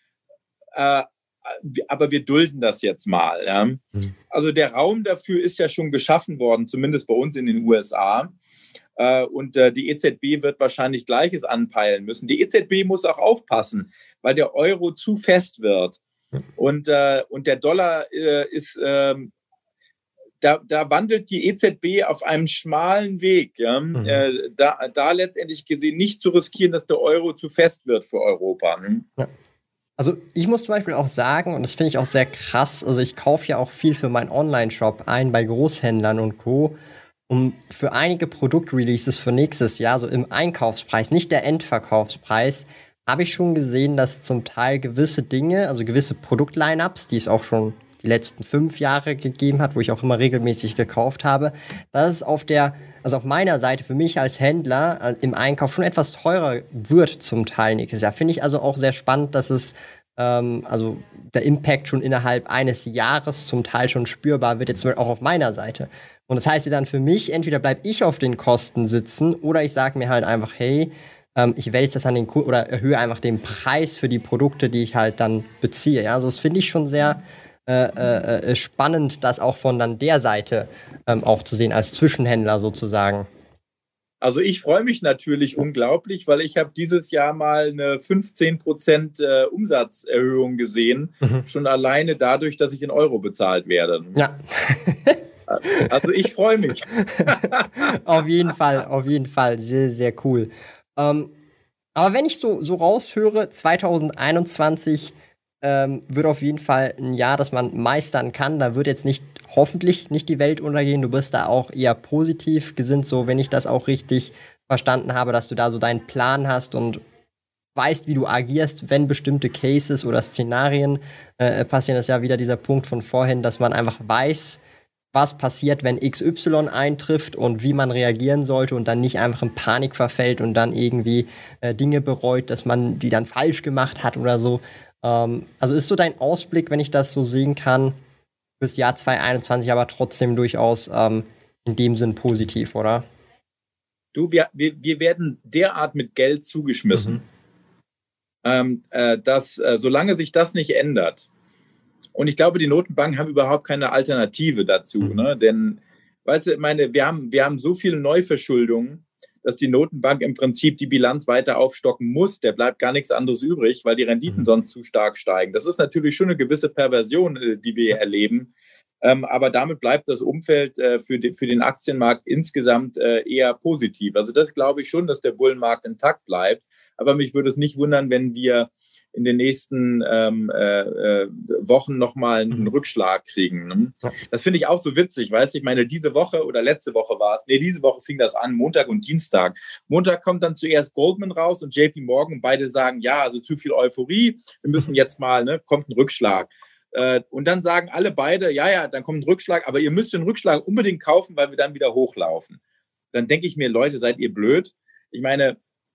aber wir dulden das jetzt mal. Ja? Also der Raum dafür ist ja schon geschaffen worden, zumindest bei uns in den USA. Und die EZB wird wahrscheinlich Gleiches anpeilen müssen. Die EZB muss auch aufpassen, weil der Euro zu fest wird. Und der Dollar ist... Da wandelt die EZB auf einem schmalen Weg, ja? Da letztendlich gesehen nicht zu riskieren, dass der Euro zu fest wird für Europa. Ne? Ja. Also ich muss zum Beispiel auch sagen, und das finde ich auch sehr krass, also ich kaufe ja auch viel für meinen Online-Shop ein bei Großhändlern und Co., um für einige Produktreleases für nächstes Jahr, so im Einkaufspreis, nicht der Endverkaufspreis, habe ich schon gesehen, dass zum Teil gewisse Dinge, also gewisse Produktline-Ups, die es auch schon die letzten 5 Jahre gegeben hat, wo ich auch immer regelmäßig gekauft habe, dass es auf meiner Seite für mich als Händler im Einkauf schon etwas teurer wird zum Teil nächstes Jahr. Finde ich also auch sehr spannend, dass es der Impact schon innerhalb eines Jahres zum Teil schon spürbar wird, jetzt auch auf meiner Seite. Und das heißt ja dann für mich, entweder bleibe ich auf den Kosten sitzen oder ich sage mir halt einfach, hey, ich wälze das an den Kunden oder erhöhe einfach den Preis für die Produkte, die ich halt dann beziehe. Ja? Also das finde ich schon sehr spannend, das auch von dann der Seite auch zu sehen, als Zwischenhändler sozusagen. Also ich freue mich natürlich unglaublich, weil ich habe dieses Jahr mal eine 15% Umsatzerhöhung gesehen, schon alleine dadurch, dass ich in Euro bezahlt werde. Ja. Also ich freue mich. Auf jeden Fall. Sehr, sehr cool. Aber wenn ich so raushöre, 2021 wird auf jeden Fall ein Jahr, das man meistern kann. Da wird jetzt hoffentlich nicht die Welt untergehen. Du bist da auch eher positiv gesinnt, so wenn ich das auch richtig verstanden habe, dass du da so deinen Plan hast und weißt, wie du agierst, wenn bestimmte Cases oder Szenarien passieren. Das ist ja wieder dieser Punkt von vorhin, dass man einfach weiß, was passiert, wenn XY eintrifft und wie man reagieren sollte und dann nicht einfach in Panik verfällt und dann irgendwie Dinge bereut, dass man die dann falsch gemacht hat oder so. Also ist so dein Ausblick, wenn ich das so sehen kann, fürs Jahr 2021 aber trotzdem durchaus in dem Sinn positiv, oder? Du, wir werden derart mit Geld zugeschmissen, dass solange sich das nicht ändert, und ich glaube, die Notenbanken haben überhaupt keine Alternative dazu, ne? Denn, weißt du, wir haben so viele Neuverschuldungen, dass die Notenbank im Prinzip die Bilanz weiter aufstocken muss. Der bleibt gar nichts anderes übrig, weil die Renditen sonst zu stark steigen. Das ist natürlich schon eine gewisse Perversion, die wir hier erleben. Aber damit bleibt das Umfeld für den Aktienmarkt insgesamt eher positiv. Also das glaube ich schon, dass der Bullenmarkt intakt bleibt. Aber mich würde es nicht wundern, wenn wir in den nächsten Wochen nochmal einen Rückschlag kriegen. Ne? Ja. Das finde ich auch so witzig, weißt du? Ich meine, diese Woche oder letzte Woche war es, diese Woche fing das an, Montag und Dienstag. Montag kommt dann zuerst Goldman raus und JP Morgan und beide sagen, ja, also zu viel Euphorie, wir müssen jetzt mal, ne, kommt ein Rückschlag. Und dann sagen alle beide, ja, dann kommt ein Rückschlag, aber ihr müsst den Rückschlag unbedingt kaufen, weil wir dann wieder hochlaufen. Dann denke ich mir, Leute, seid ihr blöd? Ich meine,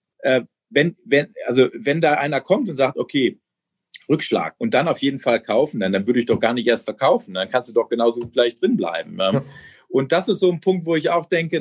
wenn da einer kommt und sagt, okay, Rückschlag und dann auf jeden Fall kaufen, dann würde ich doch gar nicht erst verkaufen. Dann kannst du doch genauso gleich drin bleiben. Ja. Und das ist so ein Punkt, wo ich auch denke,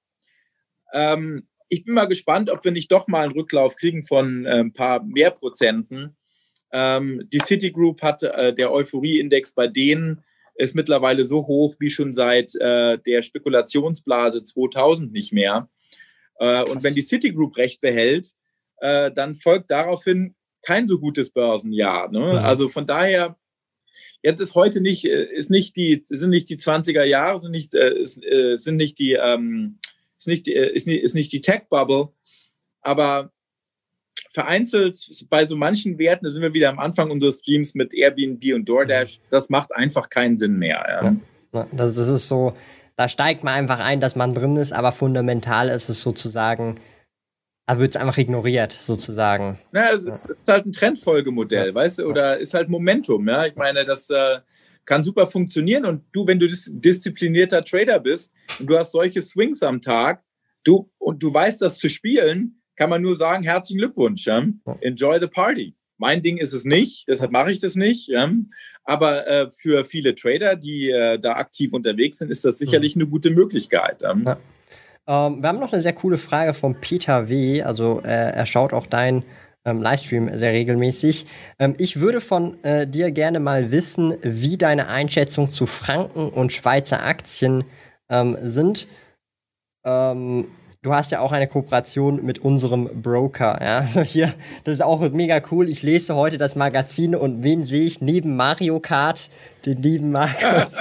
ich bin mal gespannt, ob wir nicht doch mal einen Rücklauf kriegen von ein paar mehr Prozenten. Die Citigroup hat, der Euphorie-Index bei denen ist mittlerweile so hoch wie schon seit der Spekulationsblase 2000 nicht mehr. Und wenn die Citigroup recht behält, dann folgt daraufhin kein so gutes Börsenjahr. Ne? Also von daher, jetzt ist heute sind nicht die 20er Jahre, ist nicht die Tech-Bubble, aber vereinzelt bei so manchen Werten, da sind wir wieder am Anfang unseres Streams mit Airbnb und DoorDash, das macht einfach keinen Sinn mehr. Ja. Das ist so, da steigt man einfach ein, dass man drin ist, aber fundamental ist es sozusagen, da wird es einfach ignoriert, sozusagen. Ja, es ist halt ein Trendfolgemodell, weißt du, oder ist halt Momentum, ja. Ich meine, das kann super funktionieren und du, wenn du disziplinierter Trader bist und du hast solche Swings am Tag, du weißt das zu spielen, kann man nur sagen, herzlichen Glückwunsch, ja? Enjoy the party. Mein Ding ist es nicht, deshalb mache ich das nicht, ja? Aber für viele Trader, die da aktiv unterwegs sind, ist das sicherlich eine gute Möglichkeit. Ja? Wir haben noch eine sehr coole Frage von Peter W., also er schaut auch deinen Livestream sehr regelmäßig. Ich würde von dir gerne mal wissen, wie deine Einschätzung zu Franken und Schweizer Aktien sind. Du hast ja auch eine Kooperation mit unserem Broker. Ja? Also hier, das ist auch mega cool. Ich lese heute das Magazin und wen sehe ich neben Mario Kart? Den lieben Markus.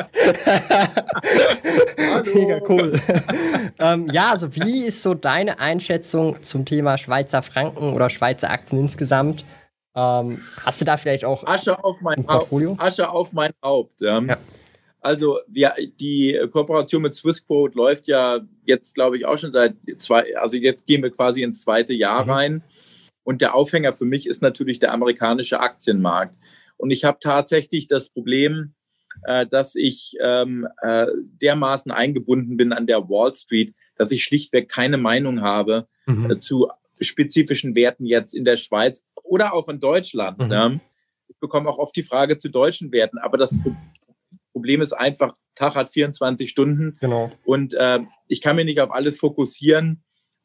Mega cool. Also wie ist so deine Einschätzung zum Thema Schweizer Franken oder Schweizer Aktien insgesamt? Hast du da vielleicht auch Asche auf mein Portfolio? Asche auf mein Haupt. Ja. Also die Kooperation mit Swissquote läuft ja jetzt, glaube ich, auch schon jetzt gehen wir quasi ins zweite Jahr rein. Und der Aufhänger für mich ist natürlich der amerikanische Aktienmarkt. Und ich habe tatsächlich das Problem, dass ich dermaßen eingebunden bin an der Wall Street, dass ich schlichtweg keine Meinung habe zu spezifischen Werten jetzt in der Schweiz oder auch in Deutschland. Ne? Ich bekomme auch oft die Frage zu deutschen Werten, aber das Problem ist einfach, Tag hat 24 Stunden. Genau. Und ich kann mich nicht auf alles fokussieren.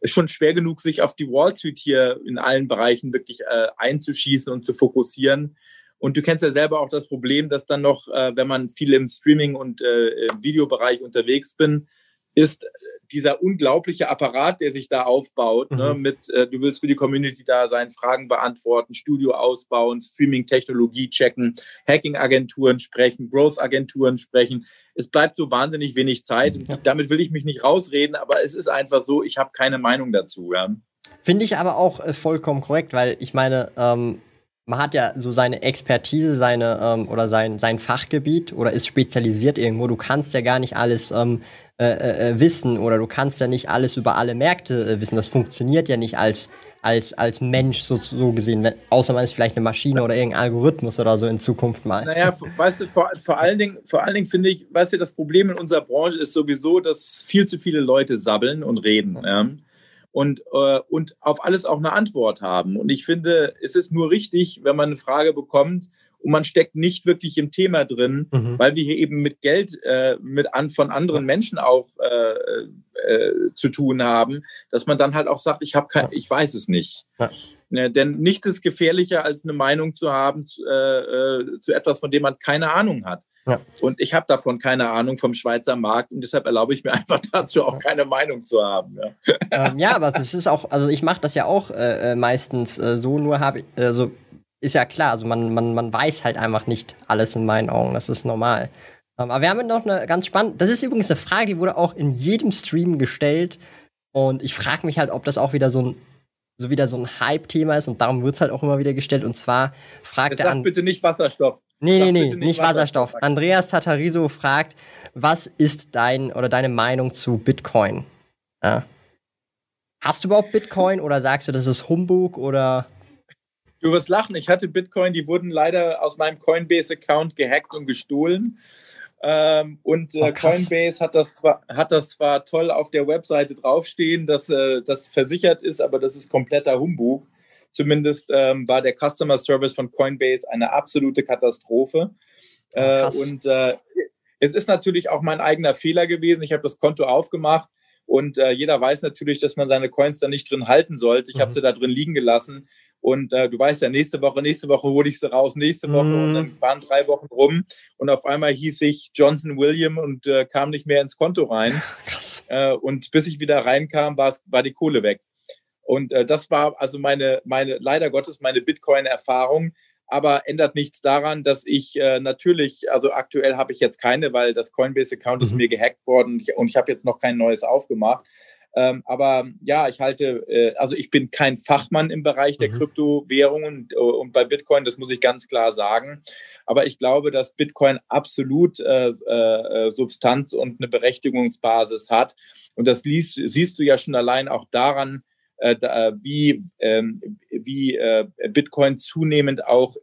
ist schon schwer genug, sich auf die Wall Street hier in allen Bereichen wirklich einzuschießen und zu fokussieren. Und du kennst ja selber auch das Problem, dass dann noch, wenn man viel im Streaming- und im Videobereich unterwegs bin, ist dieser unglaubliche Apparat, der sich da aufbaut, ne, mit, du willst für die Community da sein, Fragen beantworten, Studio ausbauen, Streaming-Technologie checken, Hacking-Agenturen sprechen, Growth-Agenturen sprechen. Es bleibt so wahnsinnig wenig Zeit. Und damit will ich mich nicht rausreden, aber es ist einfach so, ich habe keine Meinung dazu. Ja. Finde ich aber auch vollkommen korrekt, weil ich meine, man hat ja so seine Expertise, oder sein Fachgebiet oder ist spezialisiert irgendwo. Du kannst ja gar nicht alles wissen oder du kannst ja nicht alles über alle Märkte wissen. Das funktioniert ja nicht als Mensch so gesehen, außer man ist vielleicht eine Maschine oder irgendein Algorithmus oder so in Zukunft mal. Naja, weißt du, vor allen Dingen finde ich, weißt du, das Problem in unserer Branche ist sowieso, dass viel zu viele Leute sabbeln und reden. Ja. Und auf alles auch eine Antwort haben. Und ich finde, es ist nur richtig, wenn man eine Frage bekommt und man steckt nicht wirklich im Thema drin, weil wir hier eben mit Geld von anderen Menschen auch zu tun haben, dass man dann halt auch sagt, ich weiß es nicht. Ja. Denn nichts ist gefährlicher, als eine Meinung zu haben zu etwas, von dem man keine Ahnung hat. Ja. Und ich habe davon keine Ahnung vom Schweizer Markt und deshalb erlaube ich mir einfach dazu auch keine Meinung zu haben. Ja, ja, aber das ist auch, also ich mache das ja auch meistens so, nur ist ja klar, also man weiß halt einfach nicht alles in meinen Augen, das ist normal. Aber wir haben noch eine ganz spannende, das ist übrigens eine Frage, die wurde auch in jedem Stream gestellt und ich frage mich halt, ob das auch wieder so ein Hype-Thema ist und darum wird es halt auch immer wieder gestellt. Und zwar fragt er bitte nicht Wasserstoff. Nee, nicht Wasserstoff. Andreas Tatariso fragt, was ist deine Meinung zu Bitcoin? Ja. Hast du überhaupt Bitcoin oder sagst du, das ist Humbug oder? Du wirst lachen, ich hatte Bitcoin, die wurden leider aus meinem Coinbase-Account gehackt und gestohlen. Coinbase hat das zwar toll auf der Webseite draufstehen, dass das versichert ist, aber das ist kompletter Humbug. Zumindest war der Customer Service von Coinbase eine absolute Katastrophe. Es ist natürlich auch mein eigener Fehler gewesen. Ich habe das Konto aufgemacht und jeder weiß natürlich, dass man seine Coins da nicht drin halten sollte. Ich habe sie da drin liegen gelassen. Und du weißt ja, nächste Woche hole ich sie raus, nächste Woche und dann waren 3 Wochen rum und auf einmal hieß ich Johnson William und kam nicht mehr ins Konto rein. Krass. Und bis ich wieder reinkam, war die Kohle weg. Und das war also meine leider Gottes, meine Bitcoin-Erfahrung, aber ändert nichts daran, dass ich natürlich, also aktuell habe ich jetzt keine, weil das Coinbase-Account ist mir gehackt worden und ich habe jetzt noch kein neues aufgemacht. Aber ja, ich bin kein Fachmann im Bereich der Kryptowährungen und bei Bitcoin, das muss ich ganz klar sagen. Aber ich glaube, dass Bitcoin absolut Substanz und eine Berechtigungsbasis hat. Und das siehst du ja schon allein auch daran, wie Bitcoin zunehmend auch,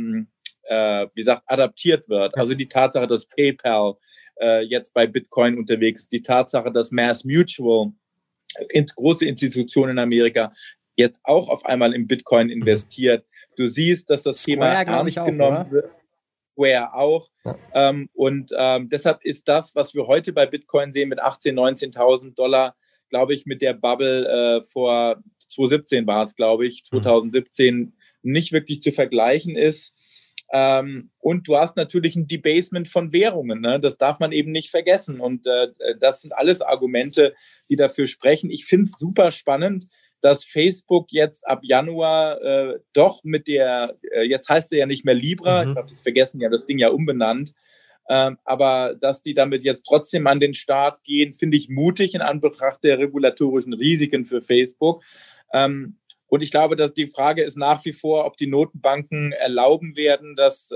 adaptiert wird. Also die Tatsache, dass PayPal jetzt bei Bitcoin unterwegs ist, die Tatsache, dass Mass Mutual, große Institutionen in Amerika, jetzt auch auf einmal in Bitcoin investiert. Du siehst, dass das Thema ernst genommen wird. Square auch. Ja. Deshalb ist das, was wir heute bei Bitcoin sehen mit 18.000, 19.000 Dollar, glaube ich, mit der Bubble vor 2017 war es, glaube ich, 2017 nicht wirklich zu vergleichen ist. Und du hast natürlich ein Debasement von Währungen, ne? Das darf man eben nicht vergessen. Und das sind alles Argumente, die dafür sprechen. Ich finde es super spannend, dass Facebook jetzt ab Januar doch mit jetzt heißt er ja nicht mehr Libra, ich habe das vergessen, ja das Ding ja umbenannt, aber dass die damit jetzt trotzdem an den Start gehen, finde ich mutig in Anbetracht der regulatorischen Risiken für Facebook. Und ich glaube, dass die Frage ist nach wie vor, ob die Notenbanken erlauben werden, dass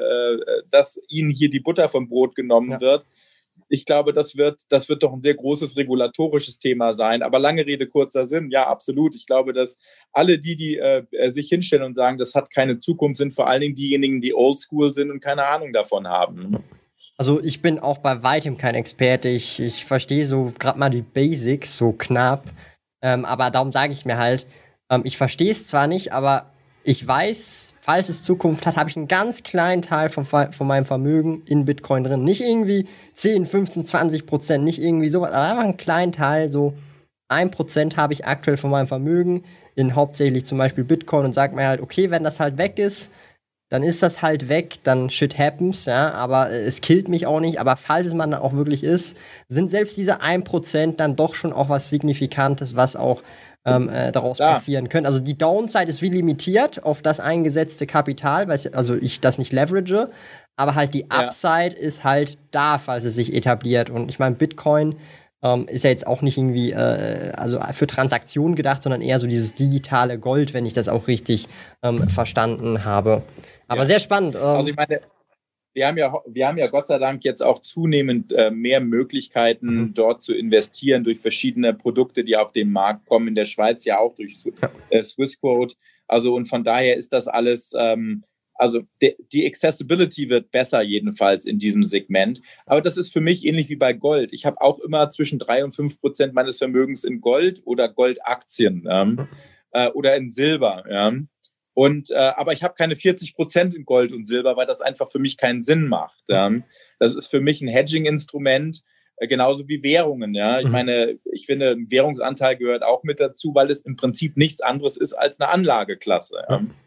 ihnen hier die Butter vom Brot genommen wird. Ich glaube, das wird doch ein sehr großes regulatorisches Thema sein. Aber lange Rede, kurzer Sinn, ja, absolut. Ich glaube, dass alle die sich hinstellen und sagen, das hat keine Zukunft, sind vor allen Dingen diejenigen, die oldschool sind und keine Ahnung davon haben. Also ich bin auch bei weitem kein Experte. Ich verstehe so gerade mal die Basics so knapp. Aber darum sage ich mir halt, ich verstehe es zwar nicht, aber ich weiß, falls es Zukunft hat, habe ich einen ganz kleinen Teil von meinem Vermögen in Bitcoin drin. Nicht irgendwie 10, 15, 20%, nicht irgendwie sowas, aber einfach einen kleinen Teil so. 1% habe ich aktuell von meinem Vermögen in hauptsächlich zum Beispiel Bitcoin und sage mir halt, okay, wenn das halt weg ist, dann ist das halt weg, dann shit happens, ja, aber es killt mich auch nicht, aber falls es man dann auch wirklich ist, sind selbst diese 1% dann doch schon auch was Signifikantes, was auch daraus passieren könnte. Also die Downside ist wie limitiert auf das eingesetzte Kapital, also ich das nicht leverage, aber halt die Upside ist halt da, falls es sich etabliert. Und ich meine, Bitcoin ist ja jetzt auch nicht irgendwie also für Transaktionen gedacht, sondern eher so dieses digitale Gold, wenn ich das auch richtig verstanden habe. Aber sehr spannend. Also ich meine, wir haben ja Gott sei Dank jetzt auch zunehmend mehr Möglichkeiten, dort zu investieren durch verschiedene Produkte, die auf den Markt kommen. In der Schweiz ja auch durch Swissquote. Also und von daher ist das alles, also die Accessibility wird besser jedenfalls in diesem Segment. Aber das ist für mich ähnlich wie bei Gold. Ich habe auch immer zwischen 3 und 5% meines Vermögens in Gold oder Goldaktien oder in Silber. Ja. Und, aber ich habe keine 40% in Gold und Silber, weil das einfach für mich keinen Sinn macht. Das ist für mich ein Hedging-Instrument, genauso wie Währungen. Ja? Ich meine, ich finde, ein Währungsanteil gehört auch mit dazu, weil es im Prinzip nichts anderes ist als eine Anlageklasse.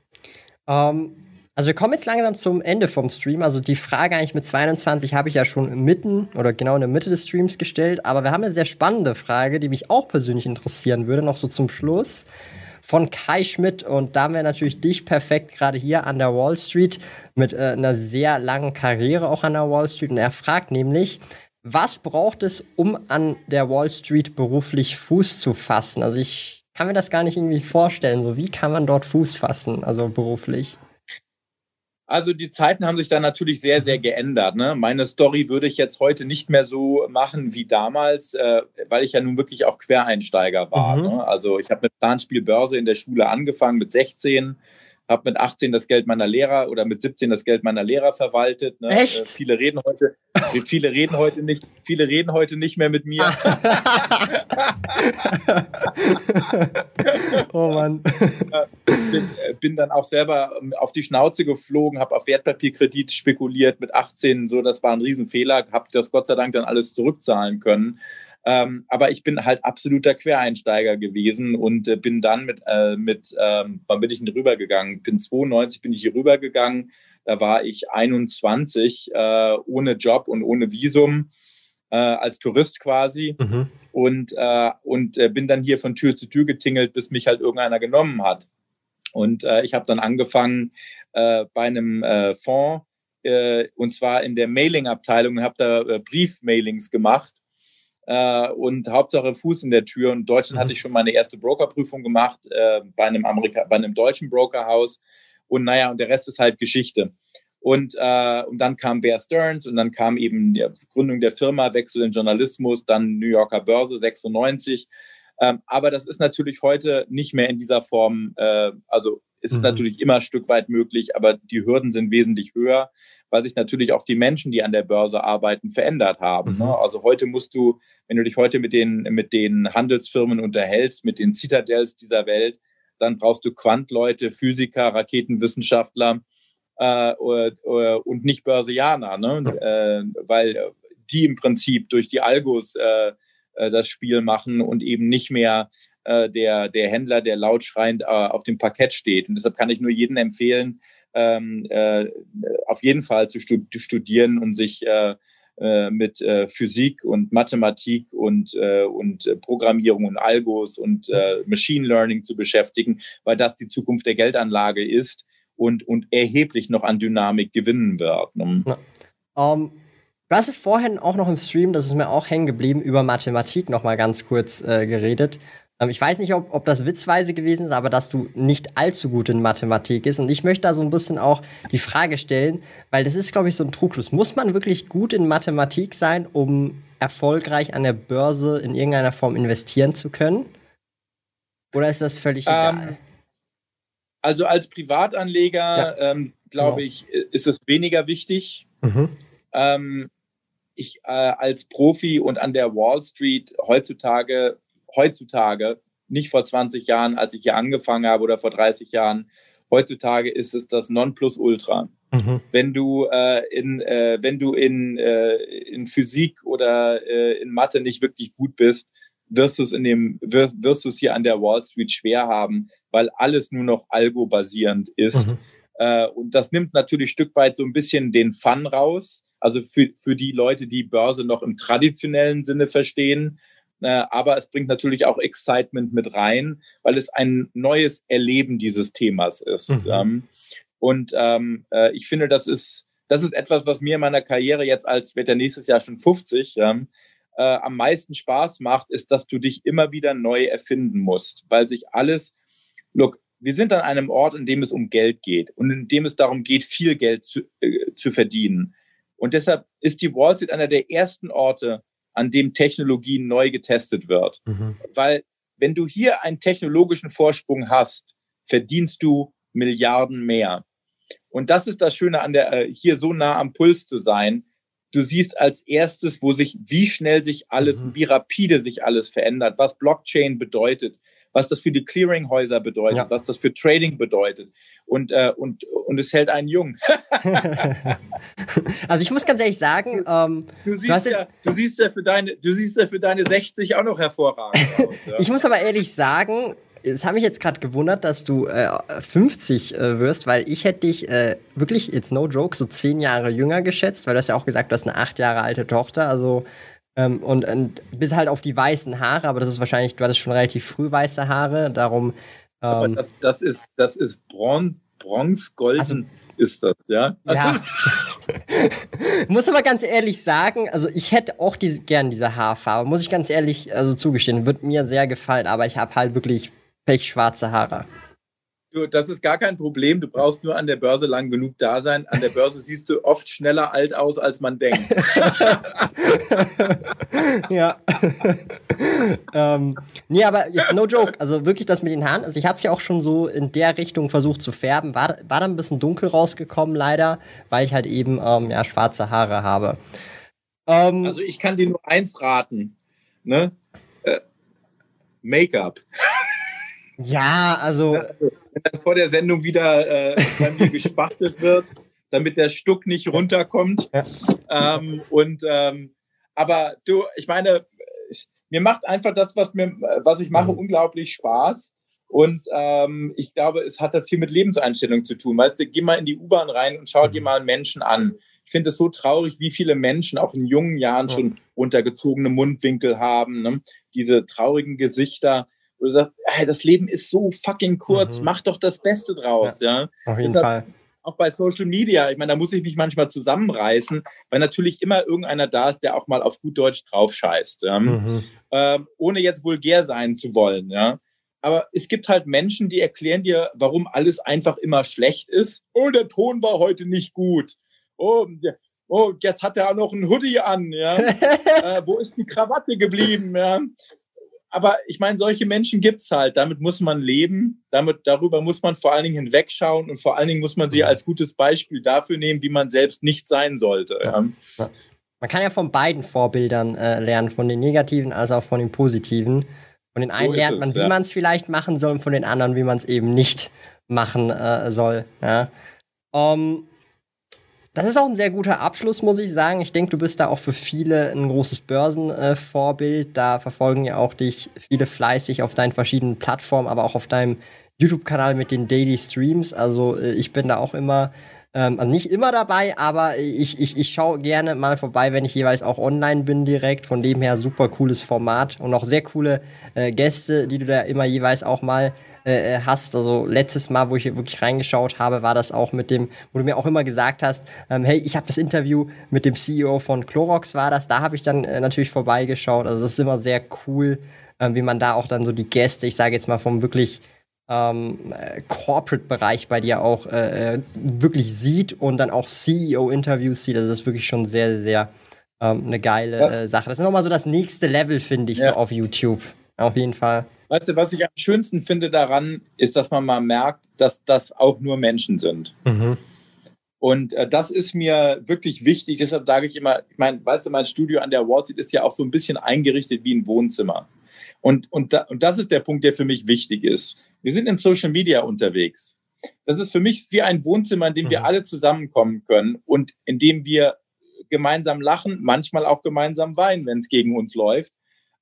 Also wir kommen jetzt langsam zum Ende vom Stream. Also die Frage eigentlich mit 22 habe ich ja schon mitten oder genau in der Mitte des Streams gestellt. Aber wir haben eine sehr spannende Frage, die mich auch persönlich interessieren würde, noch so zum Schluss. Von Kai Schmidt, und da haben wir natürlich dich perfekt gerade hier an der Wall Street mit einer sehr langen Karriere auch an der Wall Street, und er fragt nämlich, was braucht es, um an der Wall Street beruflich Fuß zu fassen? Also ich kann mir das gar nicht irgendwie vorstellen, so wie kann man dort Fuß fassen, also beruflich? Also die Zeiten haben sich da natürlich sehr, sehr geändert. Ne? Meine Story würde ich jetzt heute nicht mehr so machen wie damals, weil ich ja nun wirklich auch Quereinsteiger war. Ne? Also ich habe mit Planspielbörse in der Schule angefangen mit 16, habe mit 18 das Geld meiner Lehrer oder mit 17 das Geld meiner Lehrer verwaltet. Ne? Echt? Viele reden heute nicht mehr mit mir. Oh Mann. Bin dann auch selber auf die Schnauze geflogen, habe auf Wertpapierkredit spekuliert mit 18. So, das war ein Riesenfehler, habe das Gott sei Dank dann alles zurückzahlen können. Aber ich bin halt absoluter Quereinsteiger gewesen und bin dann wann bin ich denn rübergegangen? Bin 92 bin ich hier rübergegangen. Da war ich 21, ohne Job und ohne Visum, als Tourist quasi. Und bin dann hier von Tür zu Tür getingelt, bis mich halt irgendeiner genommen hat. Und ich habe dann angefangen bei einem Fonds, und zwar in der Mailing-Abteilung, und habe da Briefmailings gemacht. Und Hauptsache Fuß in der Tür. Und in Deutschland hatte ich schon meine erste Brokerprüfung gemacht bei einem deutschen Brokerhaus. Und naja, und der Rest ist halt Geschichte. Und dann kam Bear Stearns und dann kam eben die Gründung der Firma, Wechsel in Journalismus, dann New Yorker Börse 96. Aber das ist natürlich heute nicht mehr in dieser Form, also es ist natürlich immer ein Stück weit möglich, aber die Hürden sind wesentlich höher, weil sich natürlich auch die Menschen, die an der Börse arbeiten, verändert haben. Ne? Also heute musst du, wenn du dich heute mit den Handelsfirmen unterhältst, mit den Citadels dieser Welt, dann brauchst du Quantleute, Physiker, Raketenwissenschaftler und nicht Börsianer, ne? Weil die im Prinzip durch die Algos das Spiel machen und eben nicht mehr der Händler, der laut schreiend auf dem Parkett steht. Und deshalb kann ich nur jedem empfehlen, auf jeden Fall zu studieren und sich mit Physik und Mathematik und Programmierung und Algos und Machine Learning zu beschäftigen, weil das die Zukunft der Geldanlage ist und erheblich noch an Dynamik gewinnen wird. Ne? Ja. Du hast vorhin auch noch im Stream, das ist mir auch hängen geblieben, über Mathematik noch mal ganz kurz geredet. Ich weiß nicht, ob das witzweise gewesen ist, aber dass du nicht allzu gut in Mathematik bist. Und ich möchte da so ein bisschen auch die Frage stellen, weil das ist, glaube ich, so ein Trugschluss. Muss man wirklich gut in Mathematik sein, um erfolgreich an der Börse in irgendeiner Form investieren zu können? Oder ist das völlig egal? Also als Privatanleger, glaube ich, ist es weniger wichtig. Ich als Profi und an der Wall Street heutzutage, nicht vor 20 Jahren, als ich hier angefangen habe, oder vor 30 Jahren, heutzutage ist es das Nonplusultra. Wenn du in Physik oder in Mathe nicht wirklich gut bist, wirst du es hier an der Wall Street schwer haben, weil alles nur noch algo-basierend ist. Und das nimmt natürlich ein Stück weit so ein bisschen den Fun raus, also für die Leute, die Börse noch im traditionellen Sinne verstehen. Aber es bringt natürlich auch Excitement mit rein, weil es ein neues Erleben dieses Themas ist. Ich finde, das ist etwas, was mir in meiner Karriere jetzt ich werde ja nächstes Jahr schon 50, am meisten Spaß macht, ist, dass du dich immer wieder neu erfinden musst, weil sich alles, wir sind an einem Ort, in dem es um Geld geht und in dem es darum geht, viel Geld zu verdienen. Und deshalb ist die Wall Street einer der ersten Orte, an dem Technologie neu getestet wird. Weil wenn du hier einen technologischen Vorsprung hast, verdienst du Milliarden mehr. Und das ist das Schöne an hier so nah am Puls zu sein. Du siehst als erstes, wie schnell sich alles, wie rapide sich alles verändert, was Blockchain bedeutet, was das für die Clearinghäuser bedeutet, was das für Trading bedeutet. Und es hält einen jung. Also ich muss ganz ehrlich sagen, du siehst ja für deine 60 auch noch hervorragend aus. Ja? Ich muss aber ehrlich sagen, es hat mich jetzt gerade gewundert, dass du 50 wirst, weil ich hätte dich wirklich, jetzt no joke, so 10 Jahre jünger geschätzt, weil du hast ja auch gesagt, du hast eine 8 Jahre alte Tochter, also und bis halt auf die weißen Haare, aber das ist wahrscheinlich, du hattest schon relativ früh weiße Haare, darum. Aber das ist bronze-golden. Also, ist das, ja? Ja. Muss aber ganz ehrlich sagen, also ich hätte auch gern diese Haarfarbe, muss ich ganz ehrlich zugestehen, wird mir sehr gefallen, aber ich habe halt wirklich pechschwarze Haare. Du, das ist gar kein Problem, du brauchst nur an der Börse lang genug da sein. An der Börse siehst du oft schneller alt aus, als man denkt. Ja. Nee, aber jetzt no joke, also wirklich das mit den Haaren, also ich habe es ja auch schon so in der Richtung versucht zu färben, war da ein bisschen dunkel rausgekommen leider, weil ich halt eben schwarze Haare habe. Also ich kann dir nur eins raten, ne? Make-up. Ja, also wenn dann vor der Sendung wieder bei mir gespachtelt wird, damit der Stuck nicht runterkommt. Ja. Aber du, ich meine, mir macht einfach das, was ich mache, unglaublich Spaß. Und ich glaube, es hat da viel mit Lebenseinstellung zu tun. Weißt du, geh mal in die U-Bahn rein und schau dir mal einen Menschen an. Ich finde es so traurig, wie viele Menschen auch in jungen Jahren schon runtergezogene Mundwinkel haben, ne? Diese traurigen Gesichter. Wo du sagst, hey, das Leben ist so fucking kurz, mach doch das Beste draus. Ja. Auf jeden Fall. Auch bei Social Media, ich meine, da muss ich mich manchmal zusammenreißen, weil natürlich immer irgendeiner da ist, der auch mal auf gut Deutsch drauf scheißt. Ja. Ohne jetzt vulgär sein zu wollen. Ja. Aber es gibt halt Menschen, die erklären dir, warum alles einfach immer schlecht ist. Oh, der Ton war heute nicht gut. Oh, jetzt hat er auch noch einen Hoodie an. Ja. Wo ist die Krawatte geblieben? Ja. Aber ich meine, solche Menschen gibt es halt. Damit muss man leben. Darüber muss man vor allen Dingen hinwegschauen. Und vor allen Dingen muss man sie als gutes Beispiel dafür nehmen, wie man selbst nicht sein sollte. Ja. Ja. Man kann ja von beiden Vorbildern lernen. Von den negativen als auch von den positiven. Von den einen lernt man, wie man es vielleicht machen soll. Und von den anderen, wie man es eben nicht machen soll. Ja. Das ist auch ein sehr guter Abschluss, muss ich sagen. Ich denke, du bist da auch für viele ein großes Börsenvorbild. Da verfolgen ja auch dich viele fleißig auf deinen verschiedenen Plattformen, aber auch auf deinem YouTube-Kanal mit den Daily Streams. Also ich bin da auch immer, also nicht immer dabei, aber ich schaue gerne mal vorbei, wenn ich jeweils auch online bin direkt. Von dem her super cooles Format und auch sehr coole Gäste, die du da immer jeweils auch mal hast. Also letztes Mal, wo ich hier wirklich reingeschaut habe, war das auch mit dem, wo du mir auch immer gesagt hast, hey, ich habe das Interview mit dem CEO von Clorox war das, da habe ich dann natürlich vorbeigeschaut. Also das ist immer sehr cool, wie man da auch dann so die Gäste, ich sage jetzt mal vom wirklich Corporate-Bereich bei dir auch wirklich sieht und dann auch CEO-Interviews sieht. Also das ist wirklich schon sehr, sehr eine geile Sache. Das ist nochmal so das nächste Level, finde ich, so auf YouTube. Auf jeden Fall. Weißt du, was ich am schönsten finde daran, ist, dass man mal merkt, dass das auch nur Menschen sind. Und das ist mir wirklich wichtig. Deshalb sage ich immer, ich meine, weißt du, mein Studio an der Wall Street ist ja auch so ein bisschen eingerichtet wie ein Wohnzimmer. Und das ist der Punkt, der für mich wichtig ist. Wir sind in Social Media unterwegs. Das ist für mich wie ein Wohnzimmer, in dem wir alle zusammenkommen können und in dem wir gemeinsam lachen, manchmal auch gemeinsam weinen, wenn es gegen uns läuft.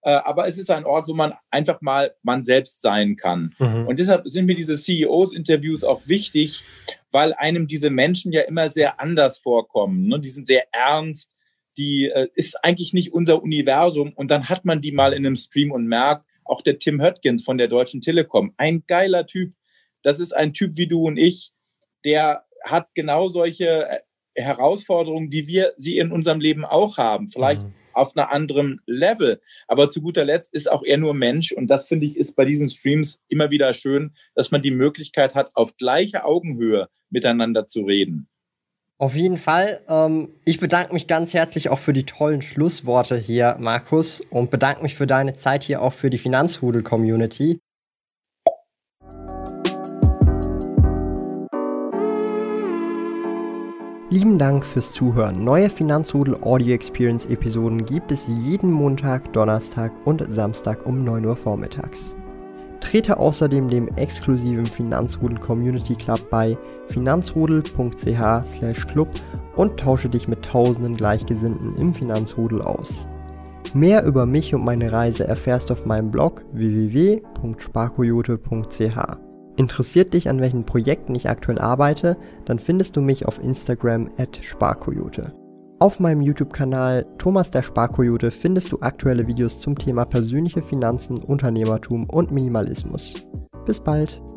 aber es ist ein Ort, wo man einfach mal man selbst sein kann. Und deshalb sind mir diese CEOs-Interviews auch wichtig, weil einem diese Menschen ja immer sehr anders vorkommen. Ne? Die sind sehr ernst, die ist eigentlich nicht unser Universum. Und dann hat man die mal in einem Stream und merkt, auch der Tim Höttgens von der Deutschen Telekom, ein geiler Typ. Das ist ein Typ wie du und ich, der hat genau solche Herausforderungen, wie wir sie in unserem Leben auch haben. Vielleicht auf einer anderen Level. Aber zu guter Letzt ist auch er nur Mensch. Und das, finde ich, ist bei diesen Streams immer wieder schön, dass man die Möglichkeit hat, auf gleicher Augenhöhe miteinander zu reden. Auf jeden Fall. Ich bedanke mich ganz herzlich auch für die tollen Schlussworte hier, Markus, und bedanke mich für deine Zeit hier auch für die Finanzrudel-Community. Lieben Dank fürs Zuhören. Neue Finanzrudel Audio Experience Episoden gibt es jeden Montag, Donnerstag und Samstag um 9 Uhr vormittags. Trete außerdem dem exklusiven Finanzrudel Community Club bei finanzrudel.ch/club und tausche dich mit tausenden Gleichgesinnten im Finanzrudel aus. Mehr über mich und meine Reise erfährst du auf meinem Blog www.sparkoyote.ch. Interessiert dich, an welchen Projekten ich aktuell arbeite, dann findest du mich auf Instagram @sparkoyote. Auf meinem YouTube-Kanal Thomas der Sparkoyote findest du aktuelle Videos zum Thema persönliche Finanzen, Unternehmertum und Minimalismus. Bis bald!